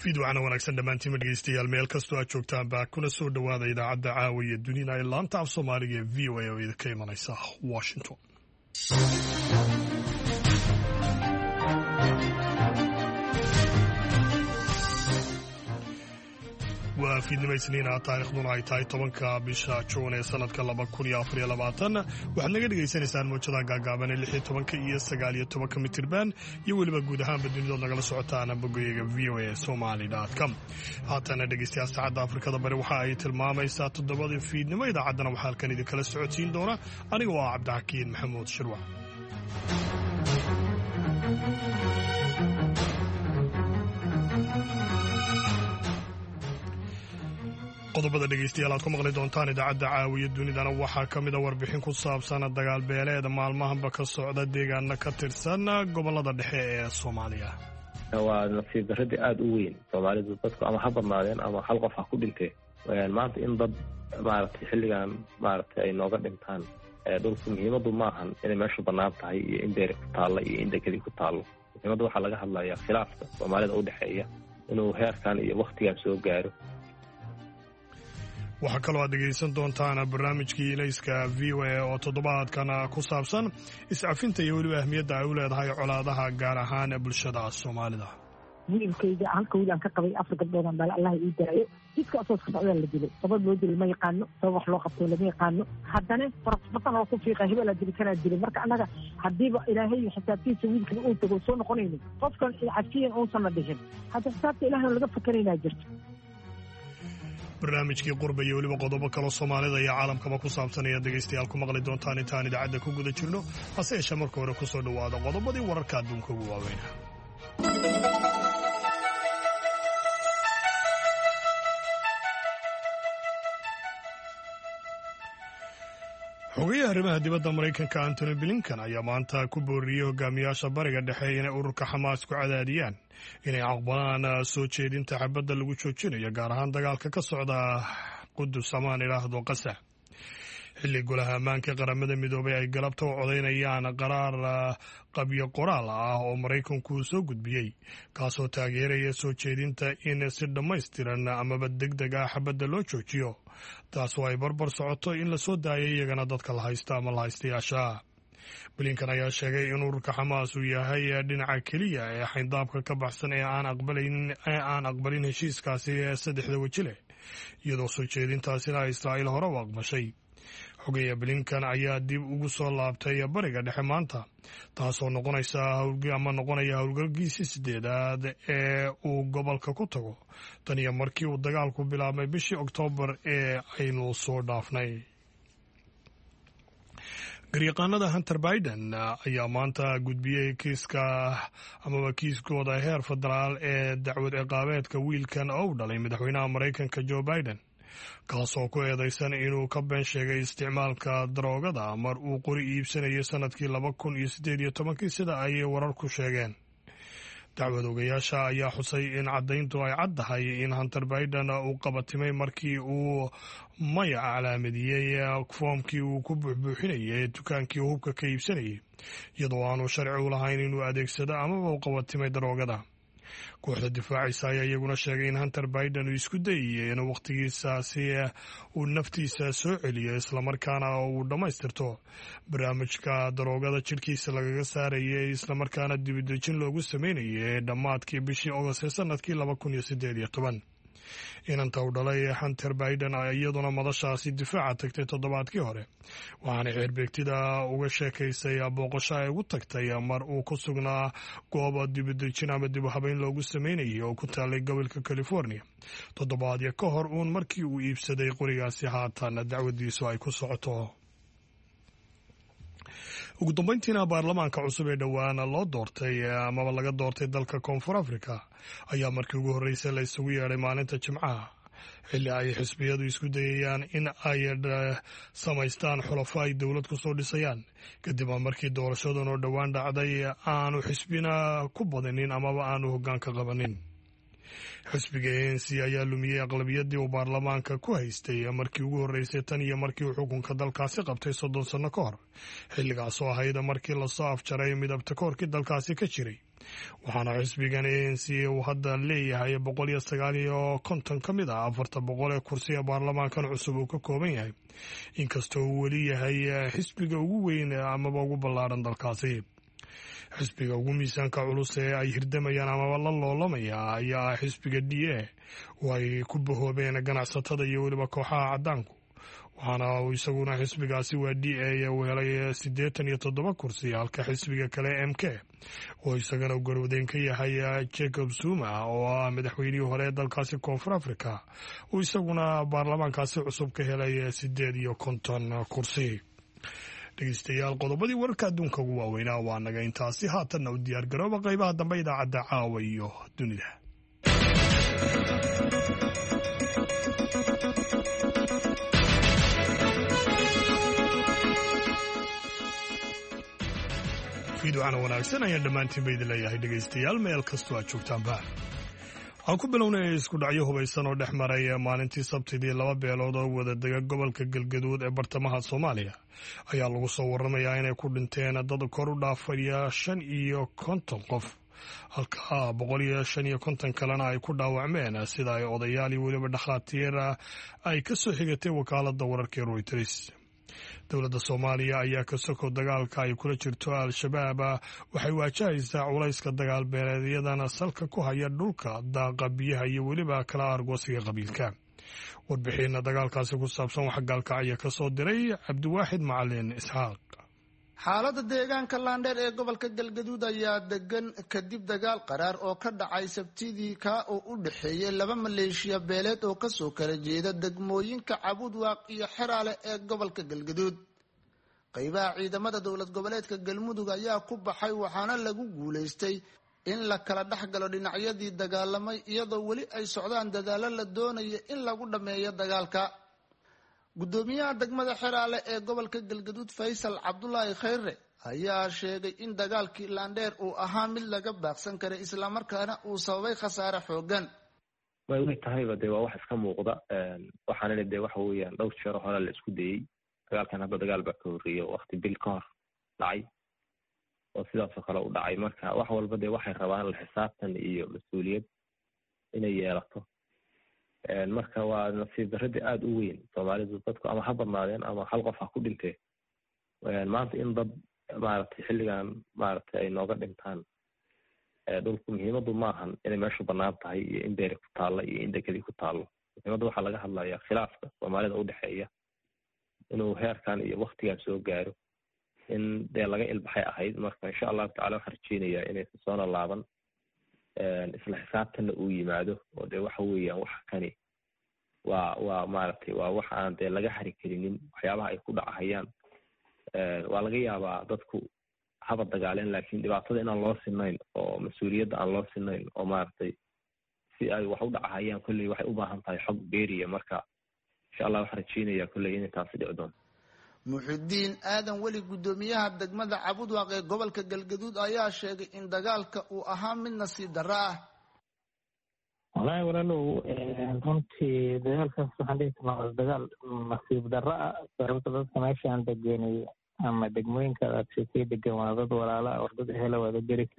fiidwacana wanaagsan dhammaantiinma dhegeystayaal meel kastoo aad joogtaan baa kuna soo dhowaada idaacadda caawiya dunida ee laanta af soomaaliga ee v o a oo idinka imanaysa washington. waa fiidnimo isniina taariikhduna ay tahay 10 bisha juun ee sanadka 2024 waxaad naga dhegaysanaysaan mowjadaha gaagaaban ee 16 iyo 19 mitirban iyo weliba guud ahaanba dunidood nagala socotaan bogoyaga voasomali.com. haatana dhegeystayaal saacadda afrikada bari waxa ay tilmaamaysaa 7 fiidnimo. idaacaddana waxaa halkan idinkala socodsiin doona aniga oo ah cabdixakiin maxamuud shirwac. qodobada dhegeystayaal aad ku maqli doontaan idaacadda caawiya dunidana waxaa ka mida warbixin ku saabsan dagaal beeleed maalmahanba ka socda deegaana ka tirsan gobolada dhexe ee Soomaaliya. waa nasiib darrada aad u weyn Soomaalidu dadku ama ha badnaadeen ama hal qof ha ku dhintay maanta in dad maaragtay xilligan maaragtay ay nooga dhintaan dhulku muhiimadu maahan inay meeshu bannaan tahay iyo in beer ku taalla iyo in degeli ku taallo. muhiimadu waxaa laga hadlayaa khilaafka Soomaalida u dhexeeya inuu heerkan iyo waqtigan soo gaaro. waxaa kaloo aad dhegaysan doontaan barnaamijkii ilayska v o a oo toddobaadkan ku saabsan iscafinta iyo weliba ahmiyadda ay u leedahay colaadaha gaar ahaan bulshada Soomaalida. wiilkayga halka wiil aan ka qabay 4 gabdhood bal Allah ii daayo jidka asoos ka socda la dilay sabab loo dilay ma yaqaano sabab wax loo qabtay lama yaqaano haddana farqadan oo ku fiiqay hebel dil kana dilay marka anaga hadiiba ilaahay xisaabtiisa wiilkan uu tago soo noqonayno qofkan cafiyan oo samadhishan hadda xisaabta ilaahay laga fakarayna jirto. barnaamijkii qurba iyo weliba qodobo kaloo Soomaalida iyo caalamkaba ku saabsan ayaa dhegeystayaal ku maqli doontaan intaan idaacadda ku guda jirno. hase yeeshee marka hore ku soo dhowaada qodobadii wararka adduunka ugu waaweyn. xogayaha arrimaha dibadda Maraykanka Antony Blinken ayaa maanta ku booriyey hogaamiyaasha bariga dhexe inay ururka Xamaas ku cadaadiyaan inay aqbalaan soo jeedinta xabadda lagu joojinayo gaar ahaan dagaalka ka socda Qudus amaan ilaahdo Qasa. xilli golaha ammaanka qaramada midoobay ay galabta u codaynayaan qaraar qabyo qoraal ah oo Maraykanku soo gudbiyey kaasoo taageeraya soo jeedinta in si dhammaystiran amaba degdeg ah xabadda loo joojiyo taasoo ay barbar socoto in la soo daayay iyagana dadka la haysta ama la haystayaasha. Blinken ayaa sheegay in ururka Xamaas uu yahay dhinaca keliya ee xayndaabka ka baxsan ee aan aqbalin heshiiskaasi saddexda weji leh iyadoo soo jeedintaasina Israa'iil hore u aqbashay. xogeya Blinken ayaa dib ugu soo laabtay bariga dhexe maanta taasoo noqonaya howlgalkiisii 8aad ee uu gobolka ku tago tan iyo markii uu dagaalku bilaabmay bishii Oktoobar ee aynu soo dhaafnay. garyaqaanada Hunter Biden ayaa maanta gudbiyey kiiskooda heer federaal ee dacwad ciqaabeedka wiilkan oo u dhalay madaxweynaha Maraykanka Joe Biden kaasoo ku eedeysan inuu ka been sheegay isticmaalka daroogada mar uu qori iibsanayay sanadkii 2018 sida ay wararku sheegeen. dacwad ogayaasha ayaa xusay in caddayntu ay caddahay in Hunter Biden uu qabatimay markii uu maya calaamadiyey foomkii uu ku buuxbuuxinayay dukaankii hubka ka iibsanayay iyadoo aanu sharci u lahayn inuu adeegsado amaba u qabatimay daroogada. kooxda difaacisa ayaa iyaguna sheegay in Hunter Biden uu isku dayay in waqtigiisaasi uu naftiisa soo celiyo islamarkaana uu dhammaystirto barnaamijka daroogada jidhkiisa lagaga saarayay islamarkaana dibadejin loogu sameynayay dhammaadkii bishii August ee sanadkii 2018. inanta u dhalay Hunter Biden iyaduna madashaasi difaaca tagtay toddobaadkii hore waxaana xeerbeegtida uga sheekaysay booqasho ay ugu tagtay mar uu ku sugnaa goob dibadejin ama dib u habeyn loogu sameynayay oo ku taalay gobolka California toddobaadyo ka hor uun markii uu iibsaday qorigaasi haatan dacwadiisu ay ku socoto. ugu dambeyntiina baarlamaanka cusub ee dhowaan loo doortay amaba laga doortay dalka Koonfur Afrika ayaa markii ugu horreysay la isugu yeedhay maalinta Jimcaha xilli ay xisbiyadu isku dayayaan in ay samaystaan xulafo ay dowlad ku soo dhisayaan kadib markii doorashadan oo dhowaan dhacday aanu xisbina ku badanin amaba aanu hoggaanka qabanin. xisbiga ANC ayaa lumiyey aqlabiyadii uu baarlamaanka ku haystay markii ugu horreysay tan iyo markii uu xukunka dalkaasi qabtay 30 sanno ka hor, xilligaas oo ahayd markii lasoo afjaray midabta koorkii dalkaasi ka jiray. waxaana xisbigan ANC uu hadda leeyahay 159 ka mid ah 400 ee kursiga baarlamaankan cusub uu ka kooban yahay, inkastoo uu weli yahay xisbiga ugu weyn amaba ugu ballaaran dalkaasi. xisbiga ugu miisaanka culus ee ay hirdamayaan amaba la loolamaya ayaa ah xisbiga DA oo ay ku bahoobeen ganacsatada iyo weliba kooxaha caddaanku, waxaana uu isaguna xisbigaasi waa DA uu helay 87 kursi, halka xisbiga kale MK oo isagana garwadeyn ka yahay Jacob Zuma oo ah madaxweynihii hore ee dalkaasi Koonfur Afrika, uu isaguna baarlamaankaasi cusub ka helay 58 kursi. dhegeystayaal, qodobadii wararka adduunka ugu waaweynaa waa naga intaasi. haatanna u diyaar garooba qaybaha dambe idaacadda caawa iyo dunida. fiidwacana wanaagsan ayaan dhammaantiinba idin leeyahay dhegeystayaal, meel kastoo aad joogtaanba. waxaan ku bilownay isku dhacyo hubaysan oo dhex maray maalintii sabtidii 2 beelood oo wada dega gobolka Galgaduud ee bartamaha Soomaaliya ayaa lagu soo waramayaa inay ku dhinteen dad kor u dhaafaya 55 qof, halka 155 kalena ay ku dhaawacmeen, sida ay odayaal iyo weliba dhakhaatiir ay ka soo xigatay wakaaladda wararka Reuters. dowladda Soomaaliya ayaa ka soko dagaalka ay kula jirto al-shabaab waxay waajahaysaa culayska dagaal beeleedyadana salka ku haya dhulka, daaqa, biyaha iyo weliba kala argoosiga qabiilka. warbixinna dagaalkaasi ku saabsan waxa gaalkacaya ka soo diray Cabdiwaaxid Macalin Isxaaq. xaaladda deegaanka Laandheer ee gobolka Galgaduud ayaa degan kadib dagaal qaraar oo ka dhacay Sabtidii oo u dhaxeeyay 2 maleeshiya beeleed oo ka soo kala jeeda degmooyinka Cabudwaaq iyo Xeraale ee gobolka Galgaduud. qaybaha ciidamada dowlad goboleedka Galmudug ayaa ku baxay, waxaana lagu guuleystay in la kala dhaxgalo dhinacyadii dagaalamay, iyadoo weli ay socdaan dadaalo la doonayo in lagu dhameeyo dagaalka. gudoomiyaha degmada Xeraale ee gobolka Galgaduud Faysal Cabdullaahi Khayre ayaa sheegay in dagaalkii Laandheer uu ahaa mid laga baaqsan karay, isla markaana uu sababay khasaare xoogan. way tahayba dee waa wax iska muuqda, waxaana dee waxa weeyaan dhowr jeer hore la isku dayay dagaalkan. hadda dagaal baa ka horreeyay waqti bil ka hor dhacay oo sidaasoo kale u dhacay. marka wax walba dee waxay rabaan la xisaabtan iyo mas-uuliyad inay yeelato. marka waa nasiib darradii aada u weyn. Soomaalidu dadku ama ha badnaadeen ama hal qof ha ku dhintee, maanta in dad maaragtay xilligan maaragtay ay nooga dhintaan dhulku muhiimadu maahan inay meeshu bannaan tahay iyo in beeri ku taalla iyo in dekedi ku taallo. muhiimadda waxaa laga hadlayaa khilaafka Soomaalida u dhexeeya inuu heerkan iyo waktigan soo gaaro, in dee laga ilbaxay ahayd. marka insha allahu tacala waxaan rajeynayaa inaysan soona laaban, isla xisaabtanna uu yimaado. oo dee waxa weeyaan waxa kani waa maaragtay waa wax aan dee laga hari karinin waxyaabaha ay ku dhacahayaan. waa laga yaabaa dadku haba dagaaleen, laakiin dhibaatada inaan loo sinayn oo mas-uuliyadda aan loo sinayn oo maaragtay si ay wax u dhacahayaan kolley waxay u baahan tahay xog beeriya. marka insha allah waxaan rajeynayaa kolley inay taasi dhici doonto. Muxudiin Aadan Weli, gudoomiyaha degmada Cabudwaaq ee gobolka Galgaduud, ayaa sheegay in dagaalka uu ahaa mid nasiib darro ah. walahi walaalow, runtii dagaalkaas waxaan dhihi karnaa dagaal nasiib darro ah, sababta dadka meeshaan degenay ama degmooyinka aadshekay degan waa dad walaala or dad ehela wada gerisa.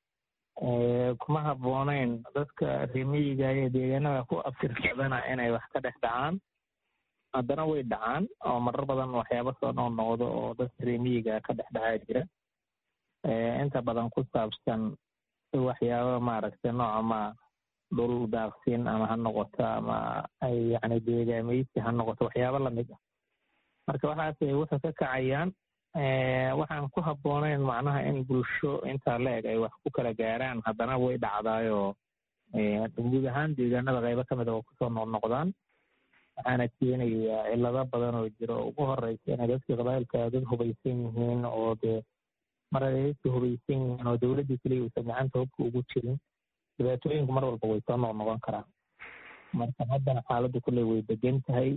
kuma habboonayn dadka reemiyiga ee deegaanada ku abtirsadana inay wax ka dhex dhacaan. haddana way dhacaan oo marar badan waxyaaba soo noqnoqdo oo dadka reemiyiga ka dhex dhacaa jira, inta badan ku saabsan waxyaaba maaragtay noocama dhul daaqsin ama ha noqoto ama ay yacni deegaamaysi ha noqoto, waxyaaba lamid ah. marka waxaasay wuxuu ka kacayaan waxaan ku habboonayn macnaha in bulsho intaa la eg ay wax ku kala gaaraan. haddana way dhacdaayoo guud ahaan deegaanada qaybo ka mid a oo kusoo noqnoqdaan, waxaana keenayaa cilado badan oo jira. oo ugu horeysa inay dadka qabailka dad hubaysan yihiin oo dee mar ay dadka hubaysan yihiin oo dowladdii keliya uusan gacanta hubka ugu jirin, dhibaatooyinku mar walba way soo noqnoqon karaan. marka haddana xaaladdu kulley way degan tahay.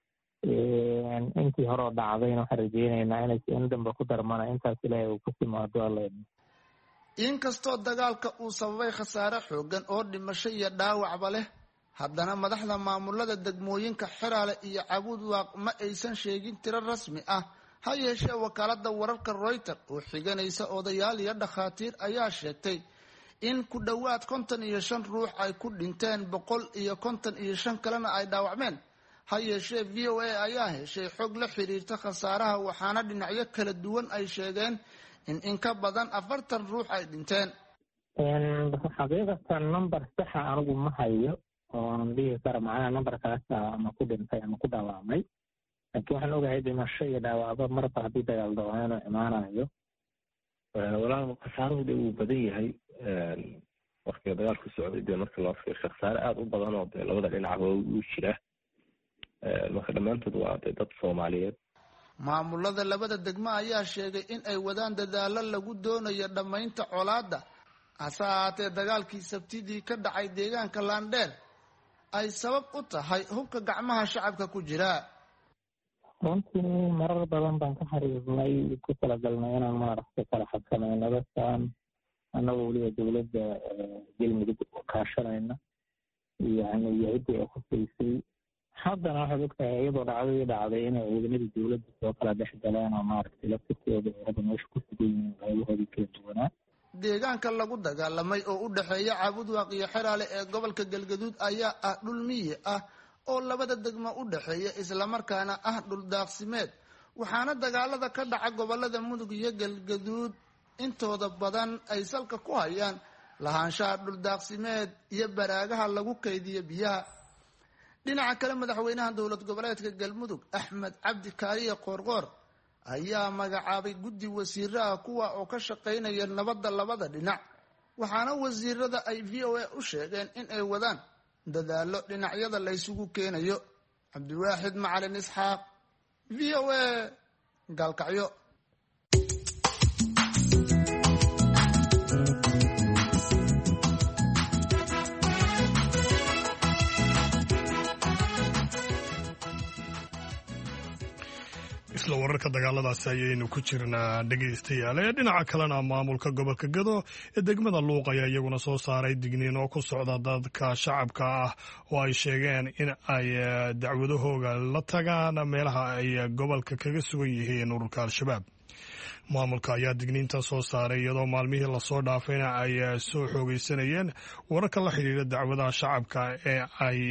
intii hore oo dhacdayna waxaan rajeynaynaa inay in dambe ku darmana intaas ilaahay uu ku timaado alla. inkastoo dagaalka uu sababay khasaare xoogan oo dhimasho iyo dhaawacba leh haddana madaxda maamulada degmooyinka Xeraale iyo Cabudwaaq ma aysan sheegin tiro rasmi ah ha yeeshee wakaalada wararka Reuters oo xiganaysa odayaal iyo dhakhaatiir ayaa sheegtay in ku dhawaad 55 ruux ay ku dhinteen 155 kalena ay dhaawacmeen ha yeeshee VOA ayaa heshay xog la xiriirta khasaaraha waxaana dhinacyo kala duwan ay sheegeen in ka badan 40 ruux ay dhinteen xaqiiqatan number sax ah anigu ma hayo oo dhihi karo macnaha numberkaas ama ku dhintay ama ku dhaawacmay laakiin waxaan ogahay dhimasho iyo dhaawacba marba haddii dagaal dhawaano imaanayo walaal khasaaruhu uu badan yahay waqtiga dagaalku socday dee marka loo fiirsho khasaare aad u badan oo dee labada dhinacba uu jira marka dhammaantood waa dad Soomaaliyeed maamulada labada degmo ayaa sheegay in ay wadaan dadaalo lagu doonayo dhamaynta colaadda hase ahaatee dagaalkii Sabtidii ka dhacay deegaanka Landheer ay sabab u tahay hubka gacmaha shacabka ku jira runtii marar badan baan ka xariirnay ku talagalnay inaan maaragtay kala xakamayno dadkan annagoo weliba dowladda galmudug kaashanayna iyo hay-adda ay khuseysay haddana waxaad ogtahay iyadoo dhacday inay ciidamadii dowladda soo kala dhex galeen oo maaragtay laftirkooda ay hadda meesha ku sugan yihiin qaybahoodii kala duwanaa deegaanka lagu dagaalamay oo u dhexeeya Cabudwaaq iyo Xeraale ee gobolka Galgaduud ayaa ah dhul miyi ah oo labada degmo u dhaxeeya isla markaana ah dhul daaqsimeed waxaana dagaalada ka dhaca gobolada Mudug iyo Galgaduud intooda badan ay salka ku hayaan lahaanshaha dhul daaqsimeed iyo baraagaha lagu kaydiyo biyaha dhinaca kale madaxweynaha dowlad goboleedka Galmudug Axmed Cabdi Kaariye Qoorqoor ayaa magacaabay guddi wasiirada kuwa oo ka shaqeynaya nabadda labada dhinac waxaana wasiirada ay VOA u sheegeen in ay wadaan dadaalo dhinacyada la isugu keenayo Cabdiwaaxid Macalin Isxaaq VOA Galkacyo isla wararka dagaaladaasi ayaynu ku jirnaa dhegaystayaal dhinaca kalena maamulka gobolka Gado ee degmada Luuq ayaa iyaguna soo saaray digniin oo ku socda dadka shacabka ah oo ay sheegeen in ay dacwadahooga la tagaan meelaha ay gobolka kaga sugan yihiin ururka Al-Shabaab maamulka ayaa digniinta soo saaray iyadoo maalmihii la soo dhaafayna ay soo xoogeysanayeen wararka la xiriira dacwadaha shacabka ee ay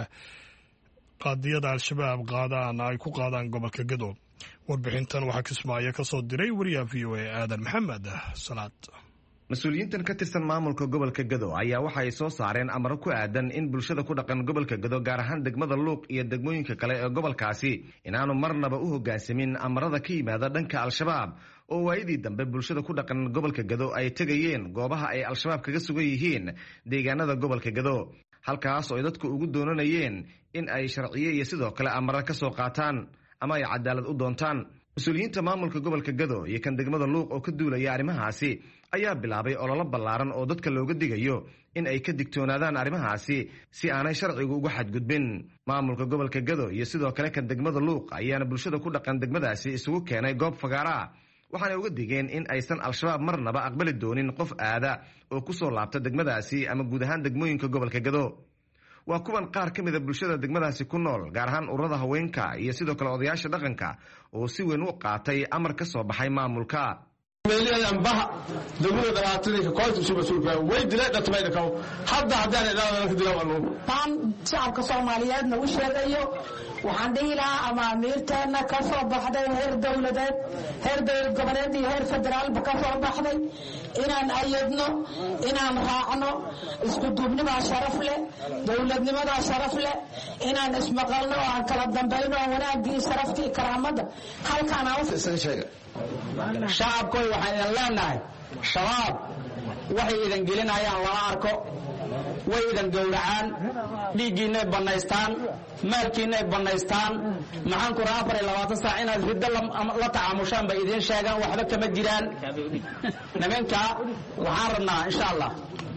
qaadiyada Al-Shabaab ay ku qaadaan gobolka Gado warbixintan waxaa Kismaayo ka soo diray wariyaha VOA Aadan Maxamed Salaad mas-uuliyiintan ka tirsan maamulka gobolka Gado ayaa waxa ay soo saareen amaro ku aadan in bulshada ku dhaqan gobolka Gado gaar ahaan degmada Luuq iyo degmooyinka kale ee gobolkaasi inaanu marnaba u hoggaansamin amarada ka yimaada dhanka Al-Shabaab oo waayidii dambe bulshada ku dhaqan gobolka Gado ay tegayeen goobaha ay Al-Shabaab kaga sugan yihiin deegaanada gobolka Gado halkaas oo dadku ugu doonanayeen in ay sharciye iyo sidoo kale amaro ka soo qaataan ama ay cadaalad u doontaan mas-uuliyiinta maamulka gobolka Gado iyo kan degmada Luuq oo ka duulaya arrimahaasi ayaa bilaabay ololo ballaaran oo dadka looga digayo in ay ka digtoonaadaan arrimahaasi si aanay sharcigu uga xadgudbin maamulka gobolka Gado iyo sidoo kale kan degmada Luuq ayaana bulshada ku dhaqan degmadaasi isugu keenay goob fagaara waxaanay uga digeen in aysan Al-Shabaab marnaba aqbali doonin qof aada oo ku soo laabta degmadaasi ama guud ahaan degmooyinka gobolka Gado waa kuwan qaar ka mid a bulshada degmadaasi ku nool gaar ahaan ururada haweenka iyo sidoo kale odayaasha dhaqanka oo si weyn u qaatay amar ka soo baxay maamulka meeliyanbaha degmada dhalaatooyinka kooxda mas'uulka way dilay dhatmayda kaw hadda hadaan ilaahay ka dilaa tan shacabka Soomaaliyeed nagu sheegayo waxaan dhihi lahaa amaamiirteena ka soo baxday heer dowladeed heer dowlad goboleed iyo heer federaal ka soo baxday inaan ayadno inaan raacno isku duubnimo sharaf leh dowladnimada sharaf leh inaan ismaqalno oo aan kala dambayno wanaagii sharaftii karaamada halkaan aan u sheegay shacabku waxaan leenahay shabaab waxay idin gelinayaan lama arko way idin gowracaan dhiiggiinay banaystaan maalkiinay banaystaan maxaan ku raafay 20 saac inaad ridda la tacaamushaan bay idin sheegaan waxba kama jiraan nimanka waxaan rabnaa insha Allah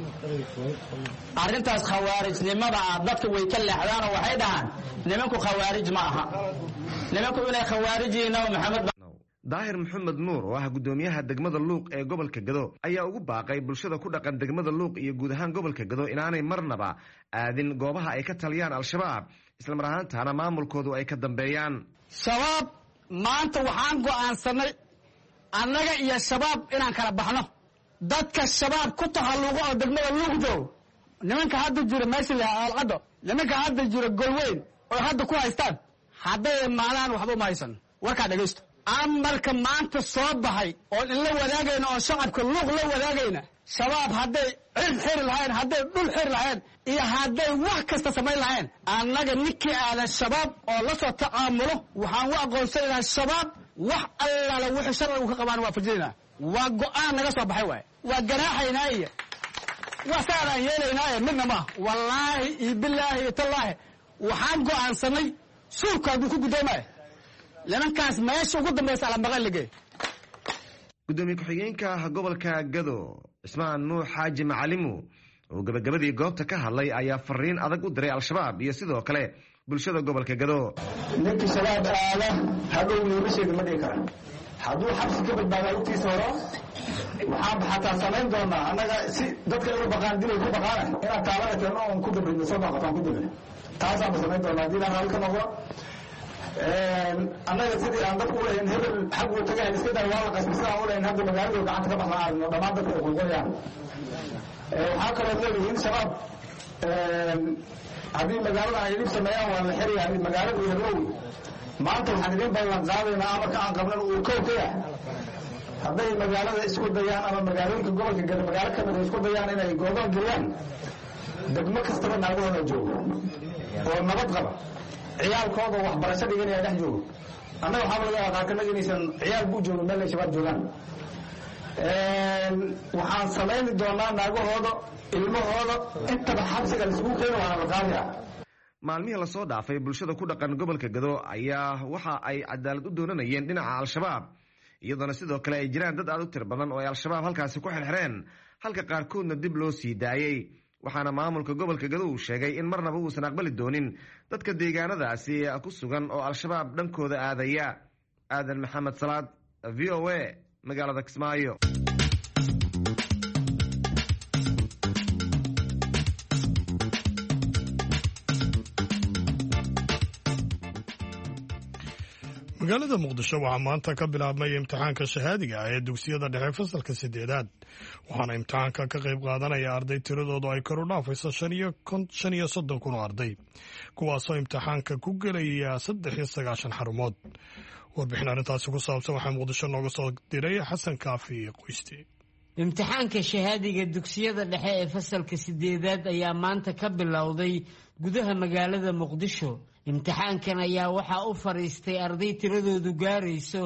arrintaas khawaarijnimada dadka way ka leexdaan waxay dhahaan nimanku khawaarij ma aha nimanku inay khawaarijiina Maxamed daahir maxamed nuur oo ah gudoomiyaha degmada luuq ee gobolka gado ayaa ugu baaqay bulshada ku dhaqan degmada luuq iyo guud ahaan gobolka gado inaanay marnaba aadin goobaha ay ka taliyaan al-shabaab isla mar ahaantaana maamulkoodu ay ka dambeeyaan. shabaab maanta waxaan go'aansanay annaga iyo shabaab inaan kala baxno. dadka shabaab ku tahalluqo oo degmada luuq joogo, nimanka hadda jira meesha la alcado, nimanka hadda jira golweyn oo hadda ku haystaan, hadday imaanaan waxba uma haysan. warkaa dhegaysto. amarka maanta soo baxay oon inla wadaagayna oon shacabka luuq la wadaagayna, shabaab hadday cid xiri lahayn, hadday dhul xiri lahayn iyo hadday wax kasta samayn lahayn, annaga ninkii aada shabaab oo la soo tacaamulo waxaan u aqoonsanaynaa shabaab wax allaala wixii sharcigu ka qabaan waa fujinaynaa. waa go'aan naga soo baxay waaye, waa ganaaxaynaa iyo waa saanaan yeelaynaaye midna maaha. wallaahi iyo bilaahi iyo tallaahi waxaan go'aansanay suulka hadduu ku guddoomaya nimankaas meesha ugu dambaysa alambaqan lagey. gudoomiye ku-xigeenka gobolka gado cismaan nuux xaaji macalimu oo gabagabadii goobta ka hadlay ayaa fariin adag u diray al-shabaab iyo sidoo kale bulshada gobolka gado. ninkii shabaab aada hadhow nolosheeda ma dhigi kara. hadduu xabsi ka badbaadaa ugtiisa horo waxaan xataa samayn doonaa annaga si dadka inu baqaan dilay ku baqaana inaan taabana keeno oon ku dabino soo baaqataan ku dabino taasaanba samayn doonaa haddii laan raalli ka noqdo. annaga sidii aan dadku ulahayn hebel xagguu tagahayn iska daa waa la qasbi sidaan ulahayn hadda magaaladoo gacanta ka baxna aadno dhammaan dadka ay qulqulayaan. waxaa kaloo leeyihiin shabaab haddii magaalada ay dhib sameeyaan waa la xiriyaa magaalada iyo herlowi. maanta waxaan idin ballan qaadaynaa amarka aan qabnan uu kow ka yahay hadday magaalada isku dayaan ama magaalooyinka gobolka gado magaalo ka mida isku dayaan inay goodoon geliyaan, degmo kastaba naagahooda joogo oo nabad qaba ciyaalkooda waxbarasho dhiganaya dhex joogo. annaga waxaa laga yaaba qaarkanaga inaysan ciyaal buu joogo meel ay shabaab joogaan. waxaan samayni doonaa naagahooda ilmahooda intaba xabsiga laisugu keeno waana la qaadaya. maalmihii lasoo dhaafay bulshada ku dhaqan gobolka gado ayaa waxa ay cadaalad u doonanayeen dhinaca al-shabaab, iyadoona sidoo kale ay jiraan dad aad u tir badan oo ay al-shabaab halkaasi ku xirxireen halka qaarkoodna dib loo sii daayey. waxaana maamulka gobolka gado uu sheegay in marnaba uusan aqbali doonin dadka deegaanadaasi ku sugan oo al-shabaab dhankooda aadaya. aadan maxamed salaad, v o a, magaalada kismaayo. magaalada muqdisho waxaa maanta ka bilaabmay imtixaanka shahaadiga ah ee dugsiyada dhexe fasalka 8aad, waxaana imtixaanka ka qayb qaadanaya arday tiradoodu ay kor u dhaafayso 35 kun oo arday, kuwaasoo imtixaanka ku gelaya 93 xarumood. warbixin arrintaasi ku saabsan waxaa muqdisho nooga soo diray xasan kaafi qoyste. imtixaanka shahaadiga dugsiyada dhexe ee fasalka 8aad ayaa maanta ka bilowday gudaha magaalada muqdisho. imtixaankan ayaa waxaa u fadhiistay arday tiradoodu gaarayso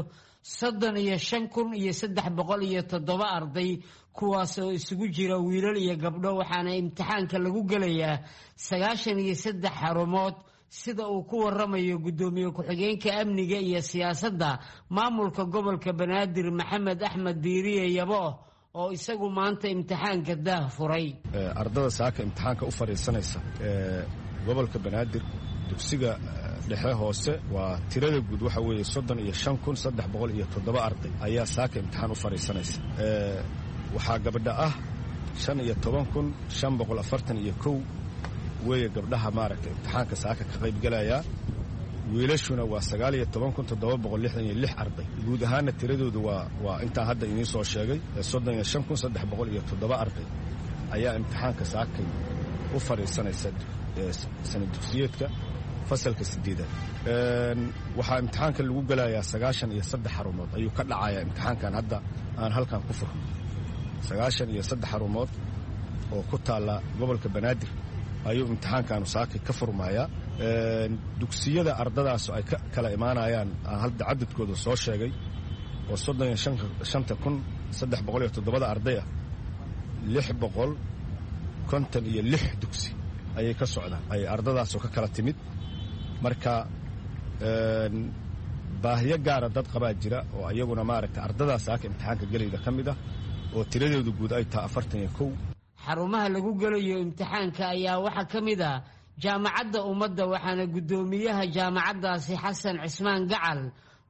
35,307 arday, kuwaas oo isugu jira wiilal iyo gabdho, waxaana imtixaanka lagu gelayaa 93 xarumood sida uu ku waramayo gudoomiye ku-xigeenka amniga iyo siyaasadda maamulka gobolka banaadir maxamed axmed diiriye yabo oo isagu maanta imtixaanka daah furay. ardada saaka imtixaanka u fadhiisanaysa gobolka banaadir dugsiga dhexe hoose waa tirada guud waxa weeye 35,307 arday ayaa saaka imtixaan u fadhiisanaysa. waxaa gabdha ah 15,541 weeye gabdhaha maaragtay imtixaanka saaka ka qaybgalaya. wiilashuna waa 19,766 arday. guud ahaanna tiradoodu waa intaa hadda idiin soo sheegay 35,307 arday ayaa imtixaanka saakay u fadhiisanaysa sanad dugsiyeedka fasalka 8aad. waxaa imtixaanka lagu gelayaa 93 xarumood ayuu ka dhacayaa imtixaankan hadda aan halkan ku furno. 93 xarumood oo ku taalla gobolka banaadir ayuu imtixaankaanu saakay ka furmayaa. dugsiyada ardadaas ay ka kala imaanayaan aan hadda cadadkooda soo sheegay oo 35,307 arday ah 656 dugsi ayay ka socdaan ay ardadaasoo ka kala timid. marka baahiyo gaara dad qabaa jira oo ayaguna maaragtay ardadaas saaka imtixaanka gelayda ka mid ah oo tiradeedu guud ay tahay 41. xarumaha lagu gelayo imtixaanka ayaa waxaa ka mid ah jaamacadda ummadda, waxaana guddoomiyaha jaamacaddaasi xasan cismaan gacal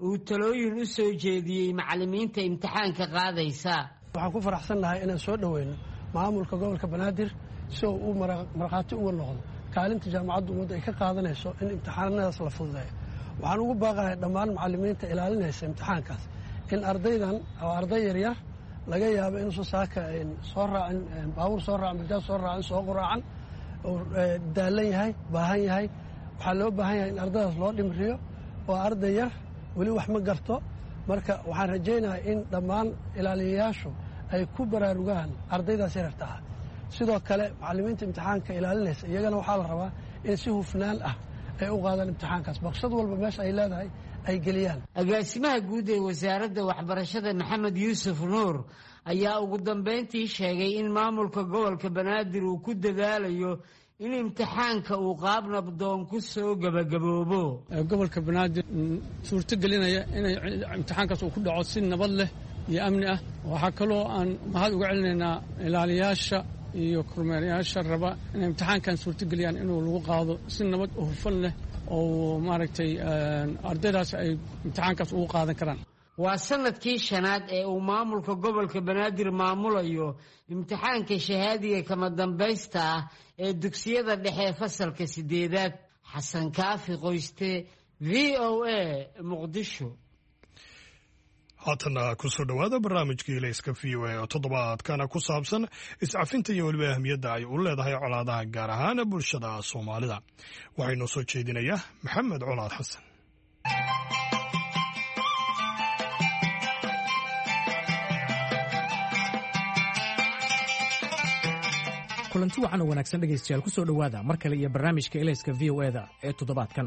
uu talooyin u soo jeediyey macallimiinta imtixaanka qaadaysa. waxaan ku faraxsannahay inaan soo dhoweyno maamulka gobolka banaadir si uu u markhaati uga noqdo kaalinta jaamacadda ummadda ay ka qaadanayso in imtixaanadaas la fududeeyo. waxaan ugu baaqahay dhammaan macallimiinta ilaalinaysa imtixaankaas in ardaydan oo arday yaryar laga yaabo inuusan saaka soo raacin baabuur soo raacin bajaaj soo raacin soo quraacan oo daalan yahay baahan yahay. waxaa loo baahan yahay in ardaydaas loo dhimriyo oo arday yar weli wax ma garto. marka waxaan rajaynayaa in dhammaan ilaaliyayaashu ay ku baraarugaan ardaydaas yararta ah. sidoo kale macallimiinta imtixaanka ilaalinaysa iyagana waxaa la rabaa in si hufnaan ah ay u qaadaan imtixaankaas baqshad walba meesha ay leedahay ay geliyaan. agaasimaha guud ee wasaaradda waxbarashada maxamed yuusuf nuur ayaa ugu dambeyntii sheegay in maamulka gobolka banaadir uu ku dadaalayo in imtixaanka uu qaab nabdoon ku soo gabagaboobo. gobolka banaadir suurto gelinaya inay imtixaankaas uu ku dhaco si nabad leh iyo amni ah. waxaa kaloo aan mahad uga celinaynaa ilaaliyaasha iyo kormeerayaasha raba inay imtixaankan suurto geliyaan inuu lagu qaado si nabad oo hufan leh oo maaragtay ardaydaas ay imtixaankaas ugu qaadan karaan. waa sanadkii shanaad ee uu maamulka gobolka banaadir maamulayo imtixaanka shahaadiga kama dambaysta ah ee dugsiyada dhexe fasalka 8aad. xasan kaafi qoyste, v o a, muqdisho. haatana kusoo dhowaada barnaamijkii layska v o a oo toddobaadkana ku saabsan iscafinta iyo weliba ahmiyadda ay u leedahay colaadaha gaar ahaan bulshada soomaalida. waxaa inoo soo jeedinaya maxamed colaad xasan. kulanti wacan oo wanaagsan dhegaystayaal ku soo dhowaada mar kale iyo barnaamijka elayska v o eda ee toddobaadkan.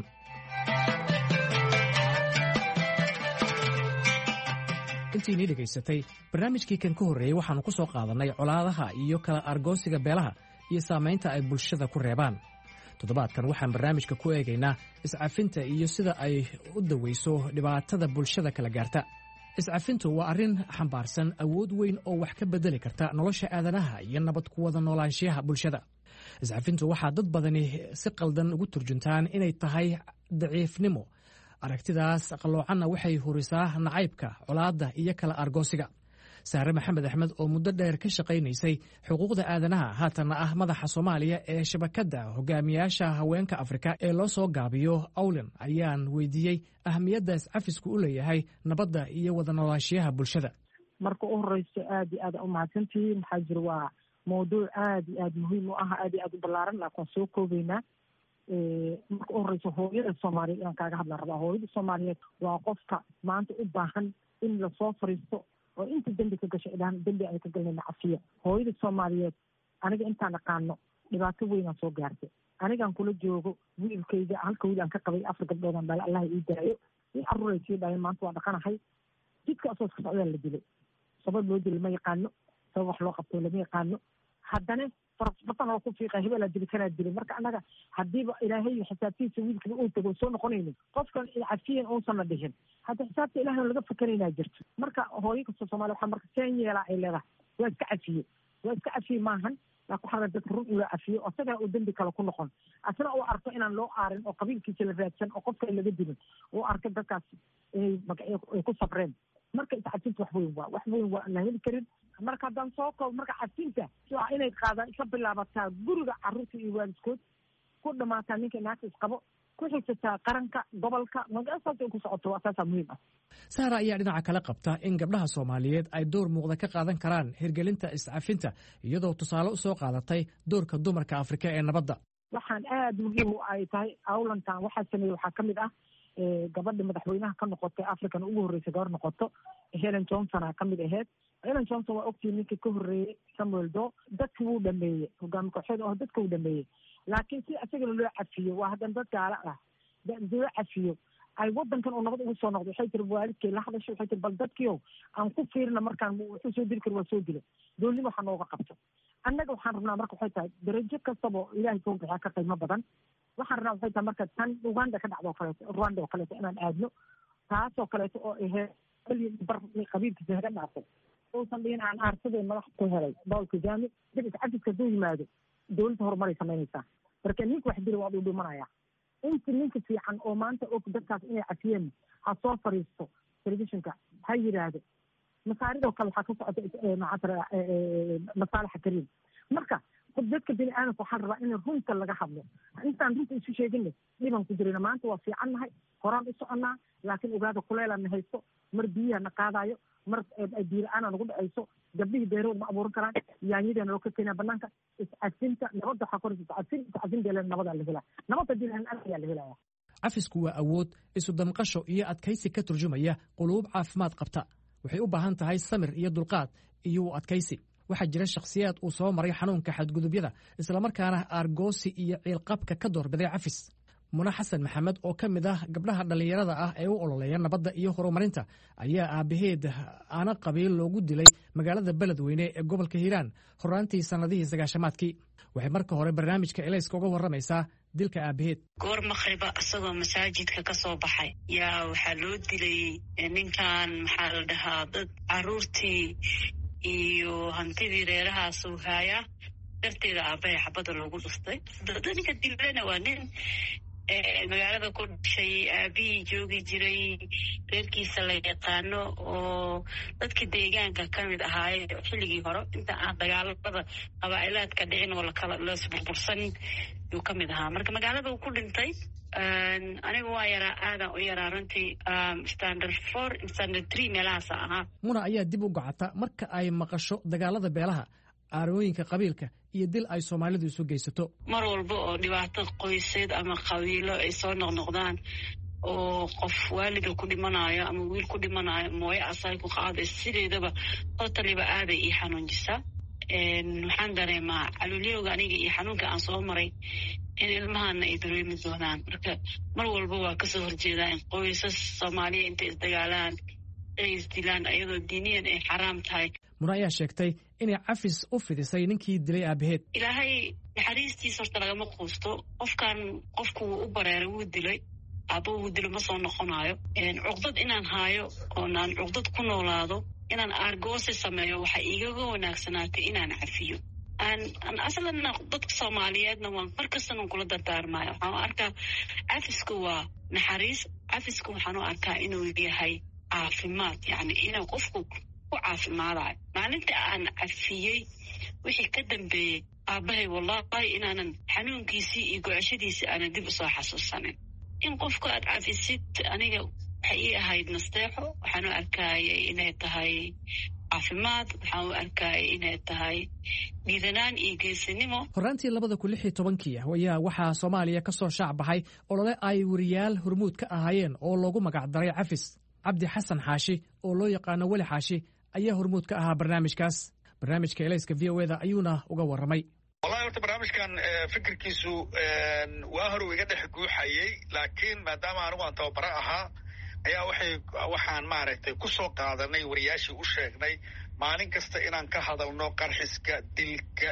intiinii dhegaysatay barnaamijkii kan ka horreeyey waxaannu ku soo qaadannay colaadaha iyo kala argoosiga beelaha iyo saamaynta ay bulshada ku reebaan. toddobaadkan waxaan barnaamijka ku eegaynaa iscafinta iyo sida ay u dawayso dhibaatada bulshada kala gaarta. iscafintu waa arrin xambaarsan awood weyn oo wax ka beddeli karta nolosha aadanaha iyo nabad ku wada noolaanshiyaha bulshada. iscafintu waxaa dad badani si qaldan ugu turjuntaan inay tahay daciifnimo. aragtidaas qalloocanna waxay hurisaa nacaybka, colaadda iyo kala argoosiga. saare maxamed axmed oo muddo dheer ka shaqaynaysay xuquuqda aadanaha haatanna ah madaxa Soomaaliya ee shabakadda hogaamiyaasha haweenka Afrika ee loo soo gaabiyo awlan ayaan weydiiyey ahmiyadda iscafisku u leeyahay nabadda iyo wada noolaanshiyaha bulshada. marka u horeyso aad iyo aad u mahadsantihiin. maxaa jira waa mawduuc aad iyo aad muhiim u ah, aad iyo aad u ballaaran laakiin soo koobaynaa. marka u horeyso hooyada Soomaaliyeed inaan kaaga hadlaan rabaa. hooyada Soomaaliyeed waa qofka maanta u baahan in lasoo fariisto oo inta dembi ka gasho idhaan dembi ay ka galnayna cafiya. hooyada Soomaaliyeed aniga intaan aqaano dhibaato weyn aan soo gaartay. anigaan kula joogo wiilkayga halka wiil aan ka qabay 4 gabdhoodaan bal Allah ii daayo in arruuraysiyo dhaay maanta waa dhaqanahay. jidka asoo ka socdaa la dilay. sabab loo dilay ma yaqaano, sabab wax loo qabto lama yaqaano. haddana farasbatan oo ku fiiqay hebel la dili kana dilay. marka anaga hadiiba ilaahay xisaabtiisa wiilkiisa uu tago soo noqonayno qofkan cafiyan uusan la dhihin hadda xisaabta ilaahay laga fakarayna jirto. marka hooyo kasta Soomaaliya waxa marka seen yeela ay leedahay waa iska cafiye maahan laakiin waxaa dadka run ula cafiyo oo saga uu dambi kale ku noqon asna oo arko inaan loo aarin oo qabiilkiisa la raadsan oo qofka laga dilin oo arko dadkaas ay ku sabreen. marka iscafinta wax weyn waa la heli karin. marka haddaan soo koob marka cafinta waa inay qaadaan ka bilaabataa guriga carruurta iyo waalidkood ku dhamaataa ninka naagta isqabo ku xigsataa qaranka gobolka magacaas ay ku socoto waa asaas muhiim ah. Saara ayaa dhinaca kale qabta in gabdhaha Soomaaliyeed ay door muuqda ka qaadan karaan hirgelinta iscafinta iyadoo tusaale u soo qaadatay doorka dumarka Afrika ee nabadda. waxaan aad muhiim u ay tahay awlantan waxaa sameeyay waxaa ka mid ah gabadha madaxweynaha ka noqotay Afrikan ugu horeysay gabar noqoto Helen Johnson ka mid ahayd. Helen Johnson waa ogtii ninkii ka horeeyay Samuel Doe dadkii uu dhameeyay hogaamiye kooxeed oo dadka uu dhameeyay laakiin si asagana loo cafiyo waa hadan dad gaala ah loo cafiyo ay wadankan oo nabad ugu soo noqdo waxay tiri waalidkay la hadashay waxay tiri bal dadkiio aan ku fiirna markaan wuxuu soo diri karo waa soo dilo dowladnimo waxaa nooga qabto. annaga waxaan rabnaa marka waxay tahay darajo kastaba ilaahay soo bixiya ka qiimo badan. waxaan rabnaa waxay tahay marka tan Uganda ka dhacdo kaleeto Rwanda oo kaleeto inaan aadno taasoo kaleeto oo qabiilkiisa haga dhaafay uusan dhihin aan aarsadee madax ku helay dowlka jaami dib iscafidka duu yimaado dowladda horumaray samaynaysaa. marka ninka wax dili waa uu dhimanaya inta ninka fiican oo maanta og dadkaas inay cafiyeen ha soo fariisto telefishinka ha yidhaahdo masaaridoo kale waxaa ka socota masaalixa kariim marka dadka bini aadamka waxaan rabaa in runta laga hadlo intaan runta isu sheegina dhiban ku jirina maanta waa fiican nahay horaan u soconnaa laakiin ogaada kuleelana haysto mar biyaha na qaadayo mar biila-aana nagu dhacayso gabdhihii beerood ma abuuran karaan yaanyadeena loo ka keenaa banaanka iscafinta nabadda waxaa koraysa iscafin deeleen nabadaa la helaa nabad haddii lahan ayaa la helaya cafisku waa awood isu damqasho iyo adkaysi ka turjumaya quluub caafimaad qabta waxay u baahan tahay samir iyo dulqaad iyo adkaysi waxaa jira shakhsiyaad uu soo maray xanuunka xadgudubyada islamarkaana aargoosi iyo ciilqabka ka doorbiday cafis muna xasan maxamed oo ka mid ah gabdhaha dhallinyarada ah ee u ololeeya nabadda iyo horumarinta ayaa aabbaheed aana qabiil loogu dilay magaalada beledweyne ee gobolka hiiraan horaantii sannadihii sagaashamaadkii waxay marka hore barnaamijka elayska uga warramaysaa dilka aabbaheed goor makhriba isagoo masaajidka ka soo baxay yaa waxaa loo dilay ninkan maxaa la dhahaa dad caruurtii iyo hantidii reerahaasuu haayaa darteeda aabbahay xabadda loogu dhuftay ninka dilana waa nin magaalada ku dhashay aabihii joogi jiray reerkiisa la yaqaano oo dadkii deegaanka ka mid ahaaye xilligii hore inta aan dagaalada qabaa'ilaadka dhicin oo laisburbursan yuu ka mid ahaa marka magaalada uu ku dhintay aniga waa yaraa aadan u yaraa runtii standard 4 standard 3 meelahaasa ahaa muna ayaa dib u gocata marka ay maqasho dagaalada beelaha aarooyinka qabiilka iyo dil ay soomaalidu isu geysato mar walba oo dhibaato qoyseed ama qabiilo ay soo noqnoqdaan oo qof waalida ku dhimanayo ama wiil ku dhimanayo mooye asay ku qaadaysa sideedaba totaliba aaday ii xanuunjisaa waxaan dareemaa caluulyowga aniga iyo xanuunka aan soo maray in ilmahana ay dareemi doonaan marka mar walba waa kasoo horjeedaa in qoysas soomaaliya intay isdagaalaan ay isdilaan ayadoo diiniyan ay xaraam tahay muna ayaa sheegtay inay cafis u fidisay ninkii dilay aabaheed ilaahay naxariistiisa horta lagama quusto qofku wuu u bareeray wuu dilay aaba wuu dilo ma soo noqonayo cuqdad inaan haayo oonaan cuqdad ku noolaado inaan aargoosi sameeyo waxay igaga wanaagsanaatay inaan cafiyo aslan dadka soomaaliyeedna waan markastan kula dardaarmayo waxaan u arkaa cafisku waa naxariis cafisku waxaan u arkaa inuu yahay caafimaad yani inuu qofku ku caafimaadayo maalinta aan cafiyey wixii ka dambeeyey aabbahay wallahi inaanan xanuunkiisii iyo gocashadiisii aanan dib usoo xasuusanin in qofku aad cafisid aniga waxay ii ahayd nasteexo waxaan u arkaayay inay tahay caafimaad waxaan u arkaayay inay tahay dhiiranaan iyo geesinimo horaantii 2016 ayaa waxaa soomaaliya ka soo shaac baxay olole ay wariyaal hormuud ka ahaayeen oo loogu magac daray cafis cabdi xasan xaashi oo loo yaqaano weli xaashi ayaa hormuud ka ahaa barnaamijkaas barnaamijka elayska v o eda ayuuna uga warramay wallahi horta barnaamijkan fikirkiisu waa hore iga dhex guuxayay laakiin maadaama anigu aan tababaro ahaa ayaa waxaan maaragtay ku soo qaadanay wariyaashii u sheegnay maalin kasta inaan ka hadalno qarxiska dilka